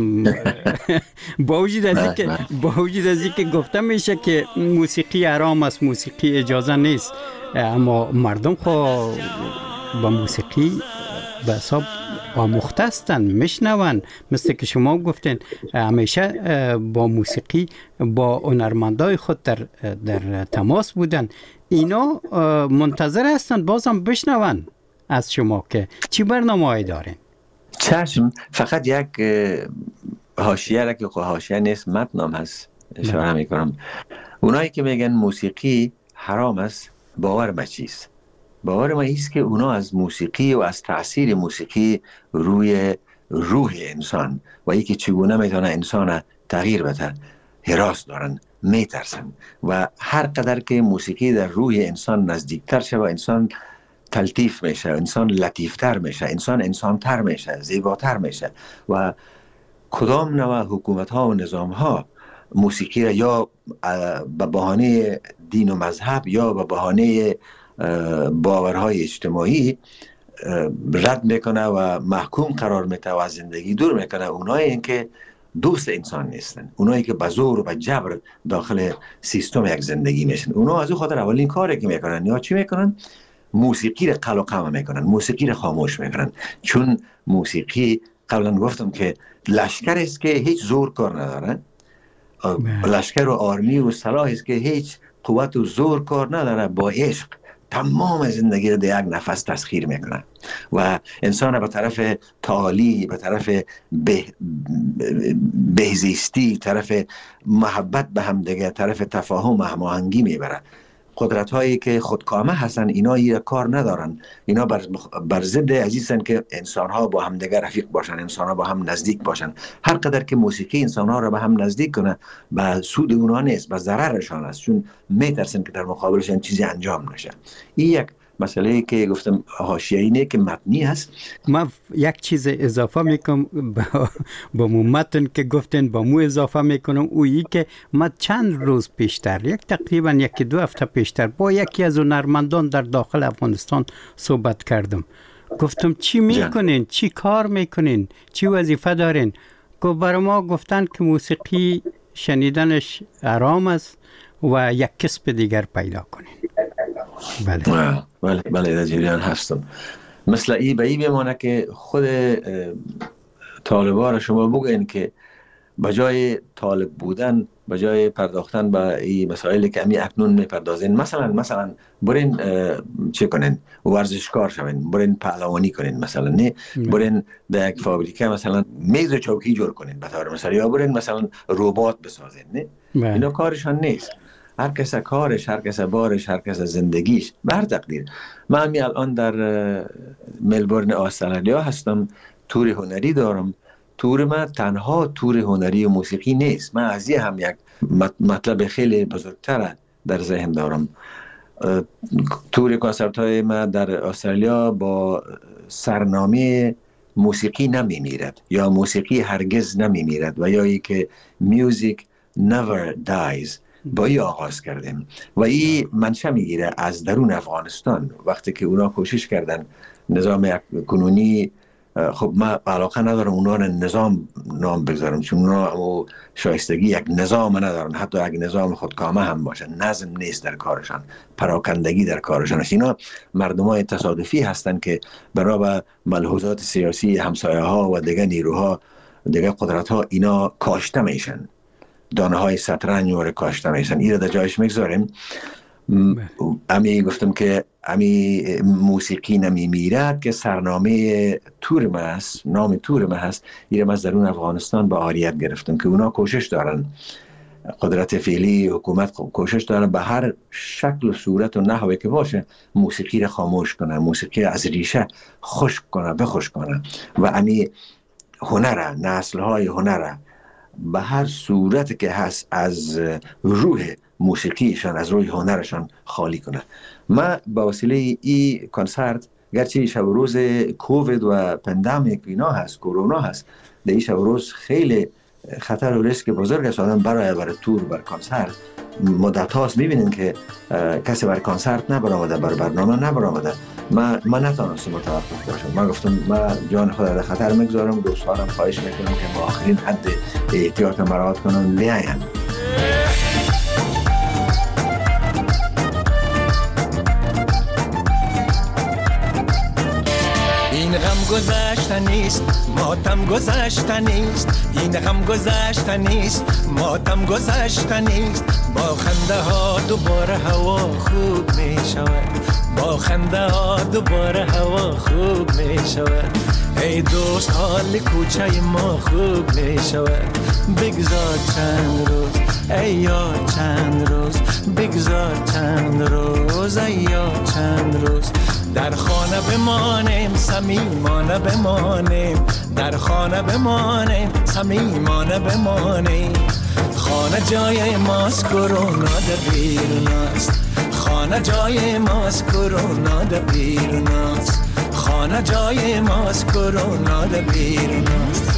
با وجود از اینکه گفته میشه که موسیقی حرام است، موسیقی اجازه نیست، اما مردم خود با موسیقی به حساب آموخته هستند، میشنون. مثل که شما گفتین همیشه با موسیقی با هنرمندای خود در تماس بودن. اینا منتظر هستند بازم بشنون از شما که چی برنامه‌ای دارین. چشم، فقط یک حاشیه را که حاشیه نیست، متنم هست اشاره میکنم. اونایی که میگن موسیقی حرام است، باور ما چیست؟ باور ما ایست که اونا از موسیقی و از تأثیر موسیقی روی روح انسان و یکی چگونه میتونه انسان تغییر بده هراس دارن، میترسن و هر قدر که موسیقی در روح انسان نزدیکتر شه و انسان تلطیف میشه، انسان لطیفتر میشه، انسان تر میشه، زیباتر میشه. و کدام نوع حکومت ها و نظام ها موسیقی را یا به بهانه دین و مذهب یا به بهانه باورهای اجتماعی رد میکنه و محکوم قرار میده و از زندگی دور میکنه، اونایی این که دوست انسان نیستن، اونایی که به زور و به جبر داخل سیستم یک زندگی میشن. اونا از او خاطر اولین کاری که میکنن یا چی میکنن؟ موسیقی را قل و قم میکنن، موسیقی را خاموش میکنن. چون موسیقی قبلا گفتم که لشکر است که هیچ زور کار نداره، لشکر و آرمی و سلاح است که هیچ قوت و زور کار نداره، با عشق تمام زندگی رو در یک نفس تسخیر میکنه و انسان به طرف تعالی، به طرف بهزیستی، طرف محبت به هم دیگه، طرف تفاهم و هماهنگی میبره قدرت هایی که خودکامه هستن اینا یه کار ندارن. اینا بر ضد عزیزن که انسان ها با هم دیگر رفیق باشن، انسان ها با هم نزدیک باشن. هر قدر که موسیقی انسان ها را به هم نزدیک کنه به سود اونا نیست، به ضررشان است، چون میترسن که در مقابلشان چیزی انجام نشه. این یک مسئله که گفتم حاشیه‌ای که متنی هست. من یک چیز اضافه میکنم با متن که گفتن با مو اضافه میکنم، اویی که من چند روز پیشتر تقریبا 1-2 هفته پیشتر با یکی از هنرمندان در داخل افغانستان صحبت کردم. گفتم چی میکنین؟ چی کار میکنین؟ چی وظیفه دارین؟ که برای ما گفتن که موسیقی شنیدنش آرام است و یک کسب دیگر پیدا کنین. بله در جریان هستم. مثل ای به ای بمانه که خود طالبان شما بگوین که بجای طالب بودن، بجای پرداختن به این مسائلی که امی اکنون میپردازین، مثلا برین چه کنین؟ ورزشکار شوین، برین پهلوانی کنین، مثلا نه برین در یک فابریکه مثلا میز و چوکی جور کنین بطور مثلا، یا برین مثلا ربات بسازین. نه اینا کارشان نیست. هر کس کارش، هر کس بارش، هر کس زندگیش به هر تقدیر. من الان در ملبورن استرالیا هستم، تور هنری دارم. تور من تنها تور هنری و موسیقی نیست، من از هم یک مطلب خیلی بزرگتر در ذهن دارم. تور کنسرت های من در استرالیا با سرنامه موسیقی نمی میرد، یا موسیقی هرگز نمی میرد، و یا ای که میوزیک never dies با این آغاز کردیم. و این منشأ میگیره از درون افغانستان. وقتی که اونا کوشش کردن نظام کنونی، خب من علاقه ندارم اونا رو نظام نام بگذارم، چون اونا شایستگی یک نظام ندارن، حتی یک نظام خودکامه هم باشن. نظم نیست در کارشان، پراکندگی در کارشان است. اینا مردمای تصادفی هستن که برای ملحوظات سیاسی همسایه ها و دیگه نیروها، دیگه قدرت ها، اینا کاشته میشن، دانه های شطرنج رو کاشته میشن. این رو در جایش میگذاریم. امی گفتم که امی موسیقی نمی میرد که سرنامه تور ما هست، نام تور ما هست. این رو از درون افغانستان با آریت گرفتم که اونا کوشش دارن، قدرت فعلی حکومت کوشش دارن به هر شکل و صورت و نحوی که باشه موسیقی رو خاموش کنه، موسیقی از ریشه خشک کنه، بخشک کنه، و امی هنر، نسل های هنر به هر صورت که هست از روح موسیقیشان، از روح هنرشان خالی کنه. ما با وسیله این کنسرت، گرچه شب و روز کووید و پندمیک اینا هست، کرونا هست، در این شب و روز خیلی خطر و ریسک بزرگ است آدم برای تور، بر کنسرت. مدت هاست میبینین که کسی بر کنسرت نبرآمده، بر برنامه نبرآمده. من نتونستم متوقف باشم. من گفتم من جان خود در خطر میگذارم، دوستانم خواهش میکنم که با آخرین حد احتیاط مراعات کنن، بیاین. این غم گذشته نیست، ماتم گذشته نیست. این غم گذشته نیست، ماتم گذشته نیست. با خنده ها دوباره هوا خوب می شود، با خنده ها دوباره هوا خوب می شود. ای دوست حال کوچه ما خوب می شود. بگذار چند روز، ای یار چند روز، بگذار چند روز، ای یار چند روز. در خانه بمانیم، صمیمانه بمانیم. در خانه بمانیم، صمیمانه بمانیم. خانه جای ماست، کرونا در بیرون است. خانه جای ماست، کرونا در بیرون است. خانه جای ماست، کرونا در بیرون است.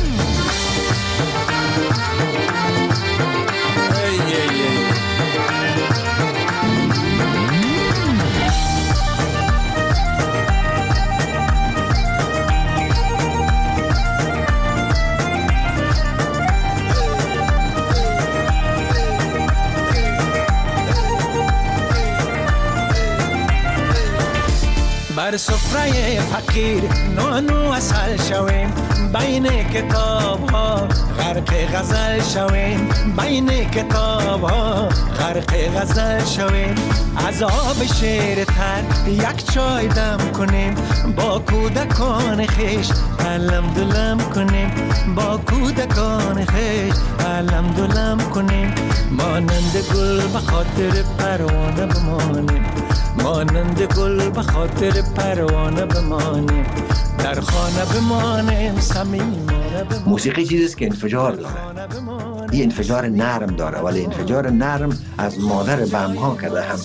بر سفره فقیر نان و عسل شویم، بین کتاب ها غرق غزل شویم. بین کتاب ها غرق غزل شویم. از آب شیر تر یک چای دم کنیم، با کودکان خیش علم دلم کنیم. با کودکان خیش علم دلم کنیم. مانند گل به خاطر پروانه بمانیم، مانند گل به خاطر پروانه بمانیم، در خانه بمانیم صمیمانه بمانیم. موسیقی چیزیست که انفجار داره، این انفجار نرم داره، ولی انفجار نرم از مادر بم ها که هم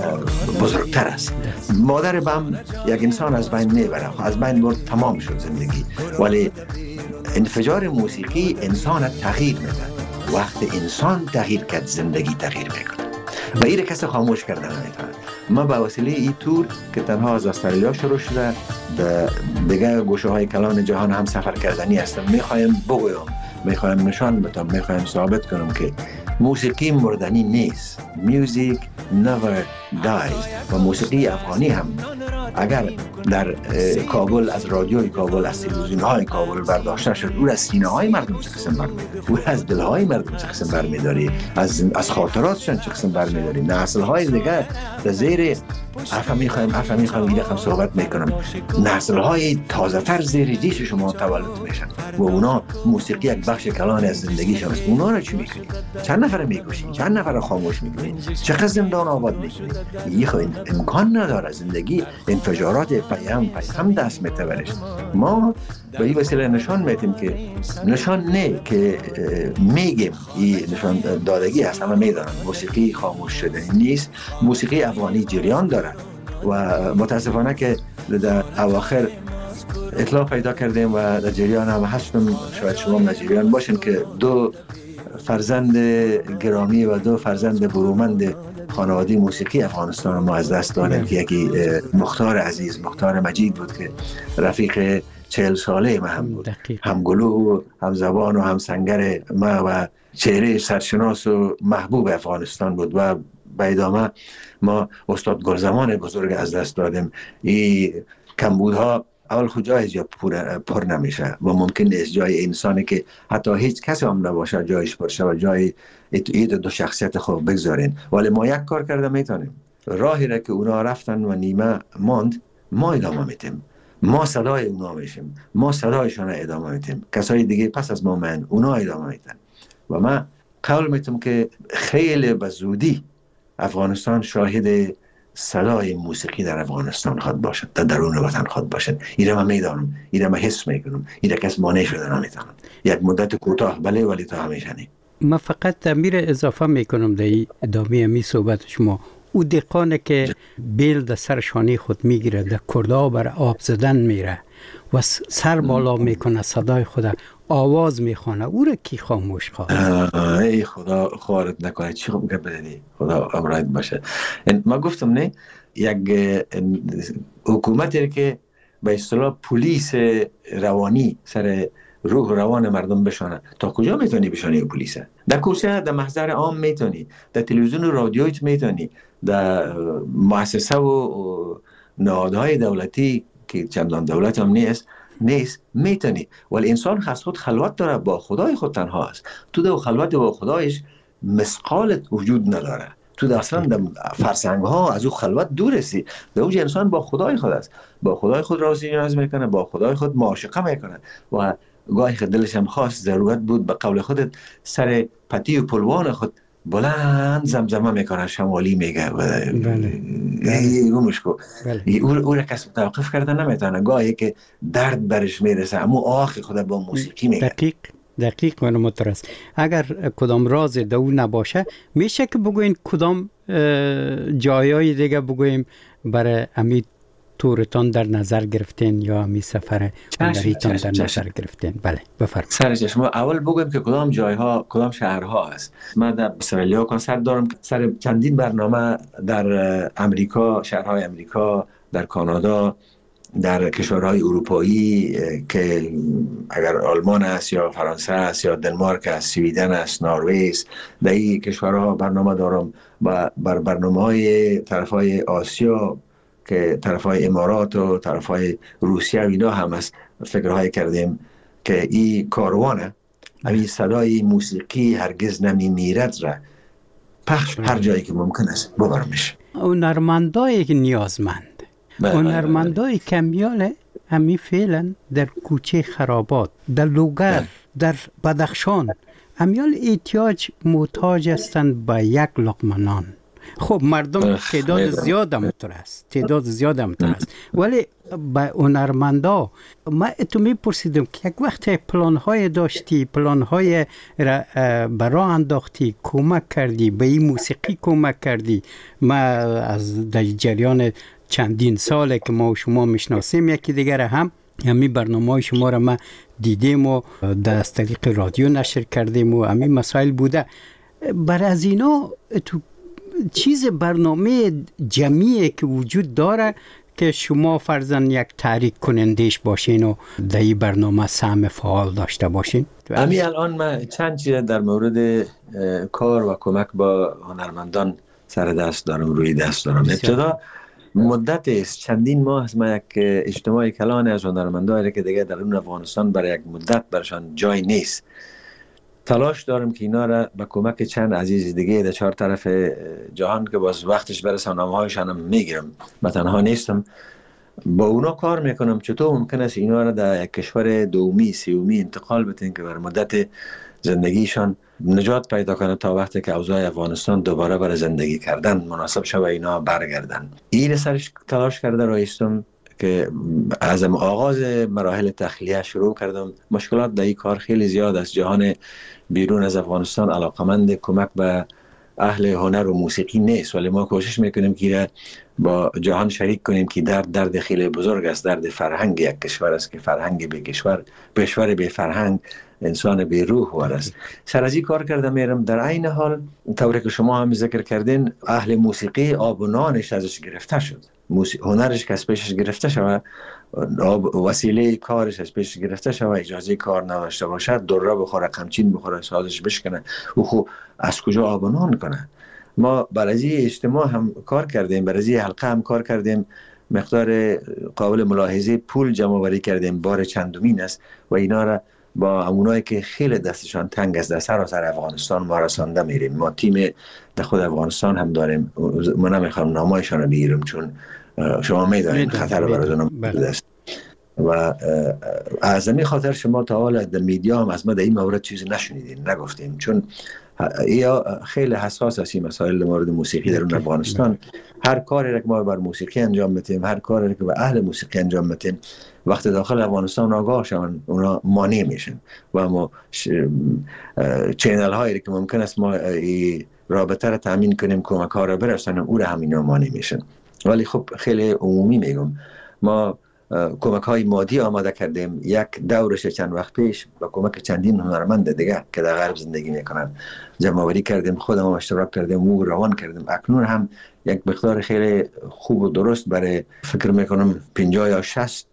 بزرگتر است. مادر بم یک انسان از بین میبره، از بین برد تمام شد زندگی، ولی انفجار موسیقی انسان تغییر میده. وقت انسان تغییر کرد زندگی تغییر میکنه و این کسی خاموش کردن نمیتونه. ما با وسیله این تور که تنها از استرالیا شروع شده دیگه گوشه های کلان جهان هم سفر کردنی هستم، میخوایم بگویم، میخوایم نشان بدم، میخوایم ثابت کنم که موسیقی مردنی نیست. Music never dies. و موسیقی افغانی هم اگر در کابل از رادیوی کابل، از تلویزیون های کابل برداشته شد، او از سینه های مردم چه قسم برمیداری، او از دل های مردم چه قسم برمیداری، از خاطراتشان چه قسم برمیداری. نسل های دیگه در زیر عفا میخوایم این رقم صحبت میکنم، نسل های تازه تر زیر دیش شما تولد میشن و اونا موسیقی یک بخش کلان از زندگیشان است. اونا رو چی میکنی؟ چند نفر میکشی؟ چند نفر خاموش میکنی؟ چقدر زندان آباد میکنی؟ یه امکان نداره. زندگی انفجارات پیام دست میتورش. ما به این وسیله نشان میدیم که نشان نه که میگیم این نشان دادگی هست، همه میدانن موسیقی خاموش شده نیست. موسیقی افغانی جریان داره و متاسفانه که در اواخر اطلاع پیدا کردیم و در جریان هم هستم، شاید شما در جریان باشین که 2 فرزند گرامی و 2 فرزند برومند خانواده موسیقی افغانستان ما از دست دادیم که یکی مختار عزیز، مختار مجید بود که رفیق 40 ساله ما هم بود، هم گلو هم زبان و هم سنگر ما و چهره سرشناس و محبوب افغانستان بود. و به ادامه ما استاد گلزمان بزرگ از دست دادیم. این کمبودها اول خود جایش یا پر نمیشه و ممکن نیست جای انسانی که حتی هیچ کسی هم نباشه جایش پر شه و جای این 2 شخصیت خوب بگذارین. ولی ما یک کار کرده میتونیم، راهی را که اونا رفتن و نیمه ماند ما ادامه میتیم، ما صدای اونا میشیم، ما صدایشان را ادامه میتیم، کسای دیگه پس از ما من اونا ادامه میتن. و من قول میتم که خیلی به زودی افغانستان شاهد صدای موسیقی در افغانستان خواهد باشد، در درون وطن خواهد باشد. این من میدانم، این من حس میکنم، این کس مانع شده نمیتونم. یک مدت کوتاه بله، ولی تا همیشه نه. من فقط امیر اضافه میکنم در ادامه می صحبت شما. او دقیقانه که بیل در سر شانه خود میگیره، در کرده بر آب زدن میره و سر بالا میکنه، صدای خود آواز میخوانه، او را کی خاموش خواهد؟ ای خدا خوارت نکنه، چی خوب بدنی، خدا امرایت باشه. ما گفتم نه، یک حکومتی که به اصطلاح پلیس روانی سر روح و روان مردم بشانه، تا کجا میتونی بشانی پلیس؟ در کوچه، در محضر عام میتونی، در تلویزیون و رادیویت میتونی، در مؤسسه و نهادهای دولتی که چندان دولت هم نیست میتونی. ولی انسان خاص خود خلوت داره، با خدای خود تنها است. تو در خلوت با خدایش مسقالت وجود نداره. تو در اصلا در فرسنگ ها از او خلوت دور هستی. در اوج انسان با خدای خود است، با خدای خود راضی نیاز میکنه، با خدای خود معاشقه میکنه و گاهی خود دلش هم خواست ضرورت بود به قول خودت سر پتی و پلوان خود بلند زمزمه میکنه، شمالی میگه و گمشکو او را کس توقف کرده نمیتونه. گاهی که درد برش میرسه اما آخی خود با موسیقی میگه. دقیق و مترس. اگر کدام راز دو نباشه میشه که بگوین کدام جایای دیگه بگویم برای امید تورتان در نظر گرفتین یا می سفر هنریتان در نظر گرفتین؟ بله بفرمایید. سر چشم. اول بگویم که کدام جایها، کدام شهرها است. من در استرالیا کنسرت دارم، سر چندین برنامه در امریکا، شهرهای امریکا، در کانادا، در کشورهای اروپایی که اگر آلمان است یا فرانسه است یا دنمارک است، سویدن است، نروژ است، در این کشورها برنامه دارم. و بر برنامه‌های طرفای آسیا که طرفای امارات و طرفای روسیه و اینا هم است، فکرهای کردیم که این کاروانه، این صدای موسیقی هرگز نمیمیرد را پخش هر جایی که ممکن است ببرمش. هنرمندایی که نیازمند، هنرمندای کمیاله همی فعلا در کوچه خرابات، در لوگر، در بدخشان امیال احتیاج محتاج هستند به یک لقمه نان. خب مردم تعداد زیاد هم است ولی به هنرمندا من تو میپرسیدم که یک وقت پلان‌های داشتی، پلان‌های برای انداختی، کمک کردی به این موسیقی، کمک کردی. ما از در جریان چندین ساله که ما و شما میشناسیم یکی دیگر هم همین برنامه شما را ما دیدیم و در طریق رادیو نشر کردیم و همین مسائل بوده. بر از اینا تو چیز برنامه جمعی که وجود داره که شما فرضاً یک تحریک کنندش باشین و در این برنامه سهم فعال داشته باشین؟ الان من چند چیز در مورد کار و کمک با هنرمندان سر دست دارم، روی دست دارم. ابتدا مدت است، چندین ماه است ما یک اجتماع کلان از هنرمندان که دیگه در اون افغانستان برای یک مدت برشان جای نیست. تلاش دارم که اینا را به کمک چند عزیز دیگه در 4 طرف جهان که باز وقتش برسه نامه‌هایشان هم میگیرم، من تنها نیستم، با اونا کار میکنم چطور ممکن است اینا را در یک کشور دومی سومی انتقال بدین که بر مدت زندگیشان نجات پیدا کنه تا وقتی که اوضاع افغانستان دوباره برای زندگی کردن مناسب شود اینا برگردن. این سرش تلاش کرده رایستم که از آغاز مراحل تخلیه شروع کردم. مشکلات در این کار خیلی زیاد است. جهان بیرون از افغانستان علاقمند کمک به اهل هنر و موسیقی نیست، ولی ما کوشش میکنیم که با جهان شریک کنیم که درد خیلی بزرگ است، درد فرهنگ یک کشور است که فرهنگ به کشور به فرهنگ انسان به روح است. سر از این کار کرده میرم. در عین حال طوری که شما هم ذکر کردین اهل موسیقی آب و نانش ازش گرفته شد، هنرش که از پیشش گرفته شود، وسیله کارش از پیشش گرفته شود، اجازه کار نداشته باشد، دره بخوره، قمچین بخوره، سازش بشکنه، او خب از کجا آب و نان کنه؟ ما برای اجتماع هم کار کردیم، برای حلقه هم کار کردیم، مقدار قابل ملاحظه پول جمع آوری کردیم، بار چندمین است و اینا را با اونایی که خیلی دستشان تنگ است در سراسر افغانستان ما رسانده میریم. ما تیم در خود افغانستان هم داریم، من نمیخوام نامایشان رو بگیرم چون شما میدانید خطر برای اونم است و از این خاطر شما تا حالا در میدیا هم از ما در این مورد چیزی نشنیدین، نگفتیم، چون یا خیلی حساس است این مسائل مورد موسیقی در اون افغانستان. هر کاری که ما بر موسیقی انجام میدیم، هر کاری که به اهل موسیقی انجام میدیم، وقتی داخل افغانستان آگاه شون اونا مانع میشن و ما چینل هایی که ممکن است ما رابطه را تامین کنیم کمک ها را برسانیم او را هم اینا مانع میشن. ولی خب خیلی عمومی میگم ما کمک های مادی آماده کردیم. یک دورش چند وقت پیش با کمک چندین هنرمند دیگه که در غرب زندگی میکنن جمع آوری کردیم، خودم هم اشتراک کردیم و روان کردیم. اکنون هم یک مقدار خیلی خوب و درست برای فکر میکنم 50 یا 60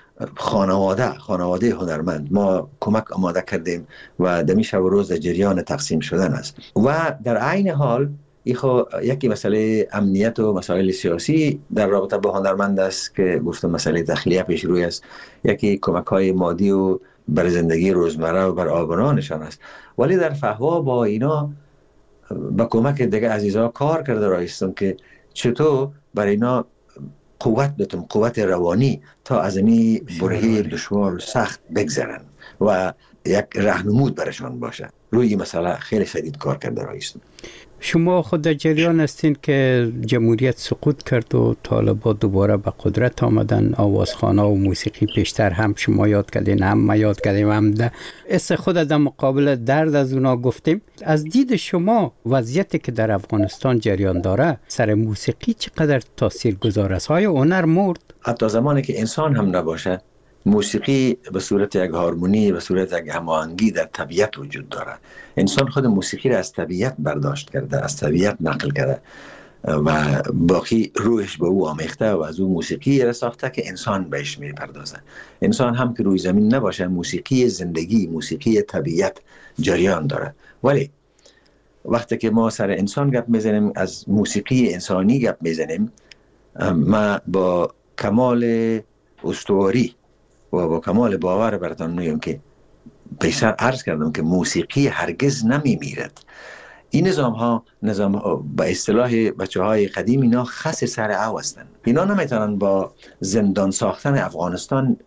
خانواده هنرمند ما کمک آماده کردیم و دمی شب و روز جریان تقسیم شدن است. و در عین حال یکی مسئله امنیت و مسائل سیاسی در رابطه با هنرمند است که گفتم مسئله تخلیه پیش روی است، یکی کمک های مادی و بر زندگی روزمره و بر آبانانشان است. ولی در فهوا با اینا با کمک دیگه عزیزا کار کرده رایستم که چطور بر اینا قوت بتم، قوت روانی تا از این برهه دشوار و سخت بگذرن و یک راهنمود برشان باشه. روی این مسئله خیلی شدید کار کرده رایستم. شما خود در جریان هستین که جمهوریت سقوط کرد و طالبان دوباره به قدرت آمدن، آوازخوان‌ها و موسیقی پیشتر هم شما یاد کردین، هم ما یاد کردیم، هم در خود در مقابل درد از اونا گفتیم. از دید شما وضعیتی که در افغانستان جریان داره سر موسیقی چقدر تاثیرگذار است؟ های هنر مرد؟ حتی زمانی که انسان هم نباشه موسیقی به صورت یک هارمونی، به صورت یک هماهنگی در طبیعت وجود داره. انسان خود موسیقی را از طبیعت برداشت کرده، از طبیعت نقل کرده و باقی روحش به او آمیخته و از او موسیقی را ساخته که انسان بهش میپردازه. انسان هم که روی زمین نباشه موسیقی زندگی، موسیقی طبیعت جریان داره. ولی وقتی که ما سر انسان گپ میزنیم، از موسیقی انسانی گپ میزنیم، ما با کمال استواری و با کمال باور براتون میگم که پیشتر عرض کردم که موسیقی هرگز نمیمیرد. این نظام ها به اصطلاح بچه های قدیم اینا خس سر او هستند. اینا نمیتونن با زندان ساختن افغانستان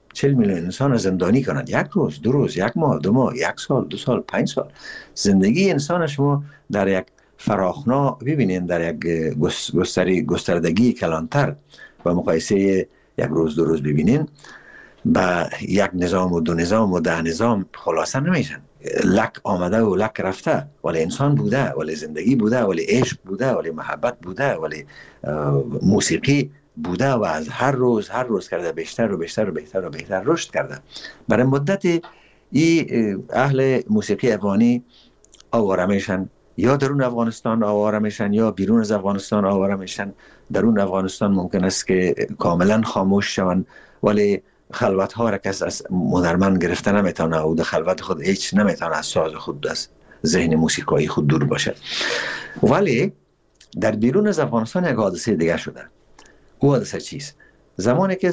40 میلیون انسان زندانی کنند، یک روز، 2 روز، 1 ماه، 2 ماه، 1 سال، 2 سال، 5 سال. زندگی انسان شما در یک فراخنا ببینید، در یک گستردگی کلانتر و مقایسه 1 روز 2 روز ببینین، با 1 نظام و 2 نظام و 10 نظام خلاصه نمیشن. لک آمده و لک رفته، ولی انسان بوده، ولی زندگی بوده، ولی عشق بوده، ولی محبت بوده، ولی موسیقی بوده و از هر روز کرده بیشتر و بیشتر و بیشتر و بیشتر رشد کرده. برای مدت اهل موسیقی افغانی آواره میشن، یا درون افغانستان آواره میشن یا بیرون از افغانستان آواره میشن. درون افغانستان ممکن است که کاملا خاموش شوند، ولی خلوت ها را کس از هنرمند گرفته نمیتونه و در خلوت خود هیچ نمیتونه از ساز خود، از ذهن موسیقایی خود دور باشه. ولی در بیرون از افغانستان یک حادثه دیگه شده. او حادثه چیست؟ زمانی که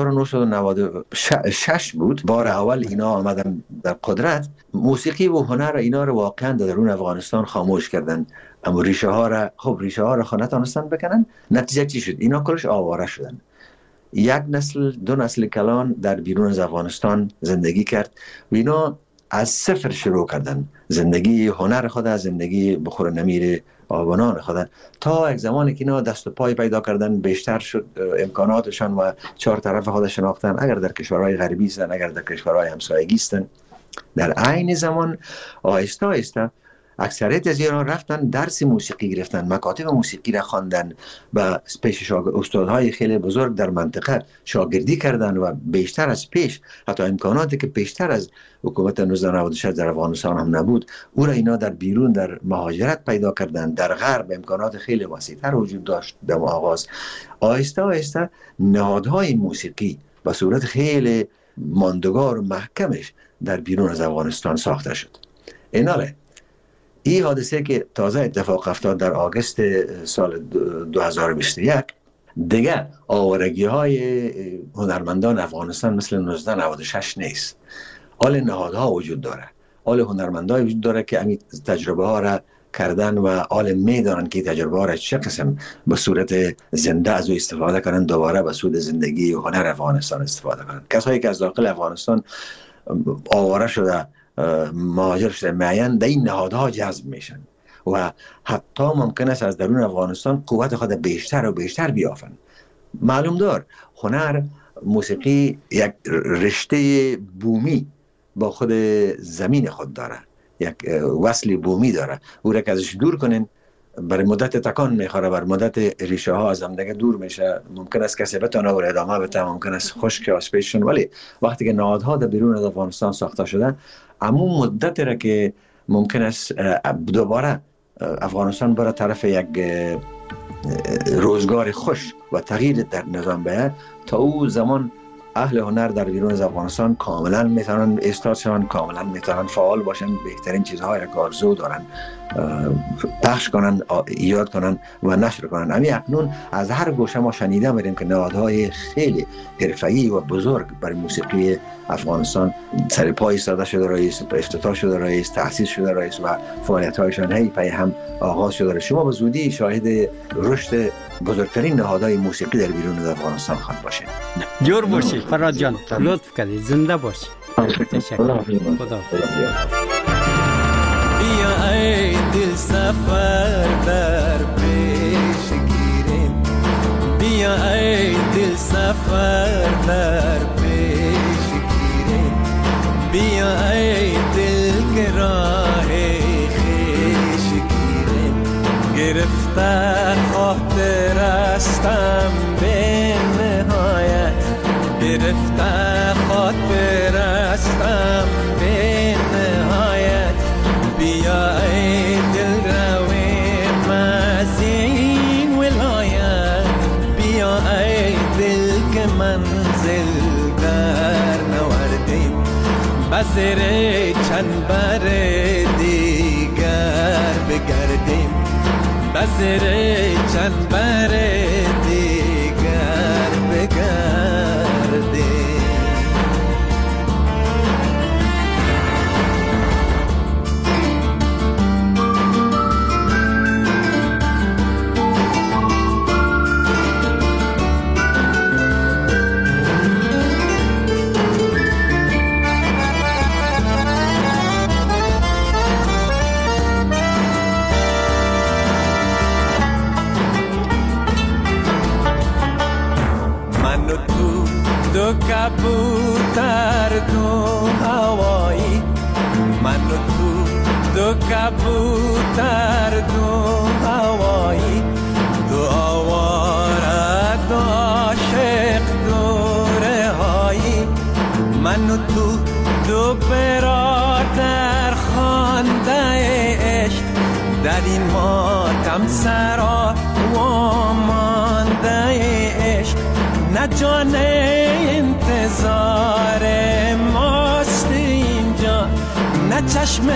1996 بود، بار اول اینا آمدن در قدرت، موسیقی و هنر اینا رو واقعا در درون افغانستان خاموش کردن. اما ریشه ها را نتونستن بکنن. نتیجه چی شد؟ اینا کلش آواره شدن. 1 نسل 2 نسل کلان در بیرون از افغانستان زندگی کرد و اینا از صفر شروع کردن زندگی هنر خود، از زندگی بخور نمیر آبانان خود، تا یک زمانی که اینا دست و پای پیدا کردن، بیشتر شد امکاناتشان و 4 طرف خود شناختن، اگر در کشورهای غربی هستن، اگر در کشورهای همسایگی هستن. در عین زمان آهسته آهسته اکثریت از ایران رفتن درس موسیقی گرفتن، مکاتب موسیقی را خواندن و پیش استادهای خیلی بزرگ در منطقه شاگردی کردن و بیشتر از پیش، حتی امکاناتی که بیشتر از حکومت 1996 در افغانستان هم نبود، او را اینا در بیرون در مهاجرت پیدا کردن. در غرب امکانات خیلی وسیع‌تر وجود داشت. در آغاز آهسته آهسته نهادهای موسیقی به صورت خیلی ماندگار و محکمش در بیرون از افغانستان ساخته شد. این حادثه که تازه اتفاق افتاد در آگوست سال 2021 دیگه آوارگی های هنرمندان افغانستان مثل 1996 نیست. آل نهادها وجود داره، آل هنرمندان وجود داره که همین تجربه ها را کردن و آل میدانن که تجربه ها را چه قسم به صورت زنده از او استفاده کنن، دوباره به سود زندگی و هنر افغانستان استفاده کنن. کسایی که از داخل افغانستان آواره شده، مهاجر شده، معین در این نهادها جذب میشن و حتی ممکن است از درون افغانستان قوت خود بیشتر و بیشتر بیافن. معلوم دار هنر موسیقی یک رشته بومی با خود زمین خود داره، یک وصل بومی داره. او را که ازش دور کنین برای مدت تکان میخوره، بر مدت ریشه ها از هم دیگه دور میشه. ممکن است کسی بتونه و ادامه بده، ممکن است خشک یا اسپیشن، ولی وقتی که نهادها در بیرون از افغانستان ساخته شدن، همون مدت را که ممکن است دوباره افغانستان برای طرف یک روزگار خوش و تغییر در نظام بیاد، تا او زمان اهل هنر در بیرون از افغانستان کاملا میتونن استاد شوند، کاملا میتونن فعال باشن، بهترین چیزهای را که آرزو دارن پخش کنن، ایجاد کنن و نشر کنن. همین اکنون از هر گوشه ما شنیده میریم که نهادهای خیلی حرفه‌ای و بزرگ برای موسیقی افغانستان سر پای ایستاده شده رئیس، افتتاح شده رئیس، تأسیس شده رئیس و فعالیت‌هایشان هی پی هم آغاز شده. شما به زودی شاهد رشد بزرگترین نهادهای موسیقی در بیرون از افغانستان خواهد باشید. جور باشی فراد جان، لطف کردی، زنده باشی. تشکر. خدا. بیا ای دل سفر در پیش گیریم، بیا ای دل سفر در پیش گیریم، بیا ای دل که راه خویش گیریم. گرفته خاطر استم به نهایت، گرفته خاطر استم به نهایت. بیا ای دل رویم از این ولایت، بیا ای دل که منزل در نوردیم، بزر چند بر دیگر بگردیم، بزر چند بر دیگر بگردیم. کبوتر دو هوایی، من و تو دو کبوتر دو هوایی، دو آواره دو عاشق دو رهایی، من و تو دو برادر خوانده عشق، در این ماتم سرا و مانده عشق، نه جان انتظار ماست اینجا، نه چشم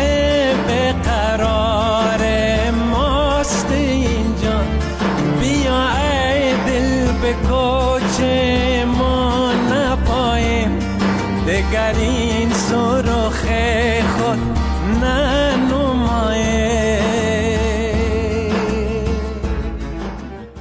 بقرار ماست اینجا، بیا ای دل به کوچه ما نپاییم، دگر این سرخ خود نه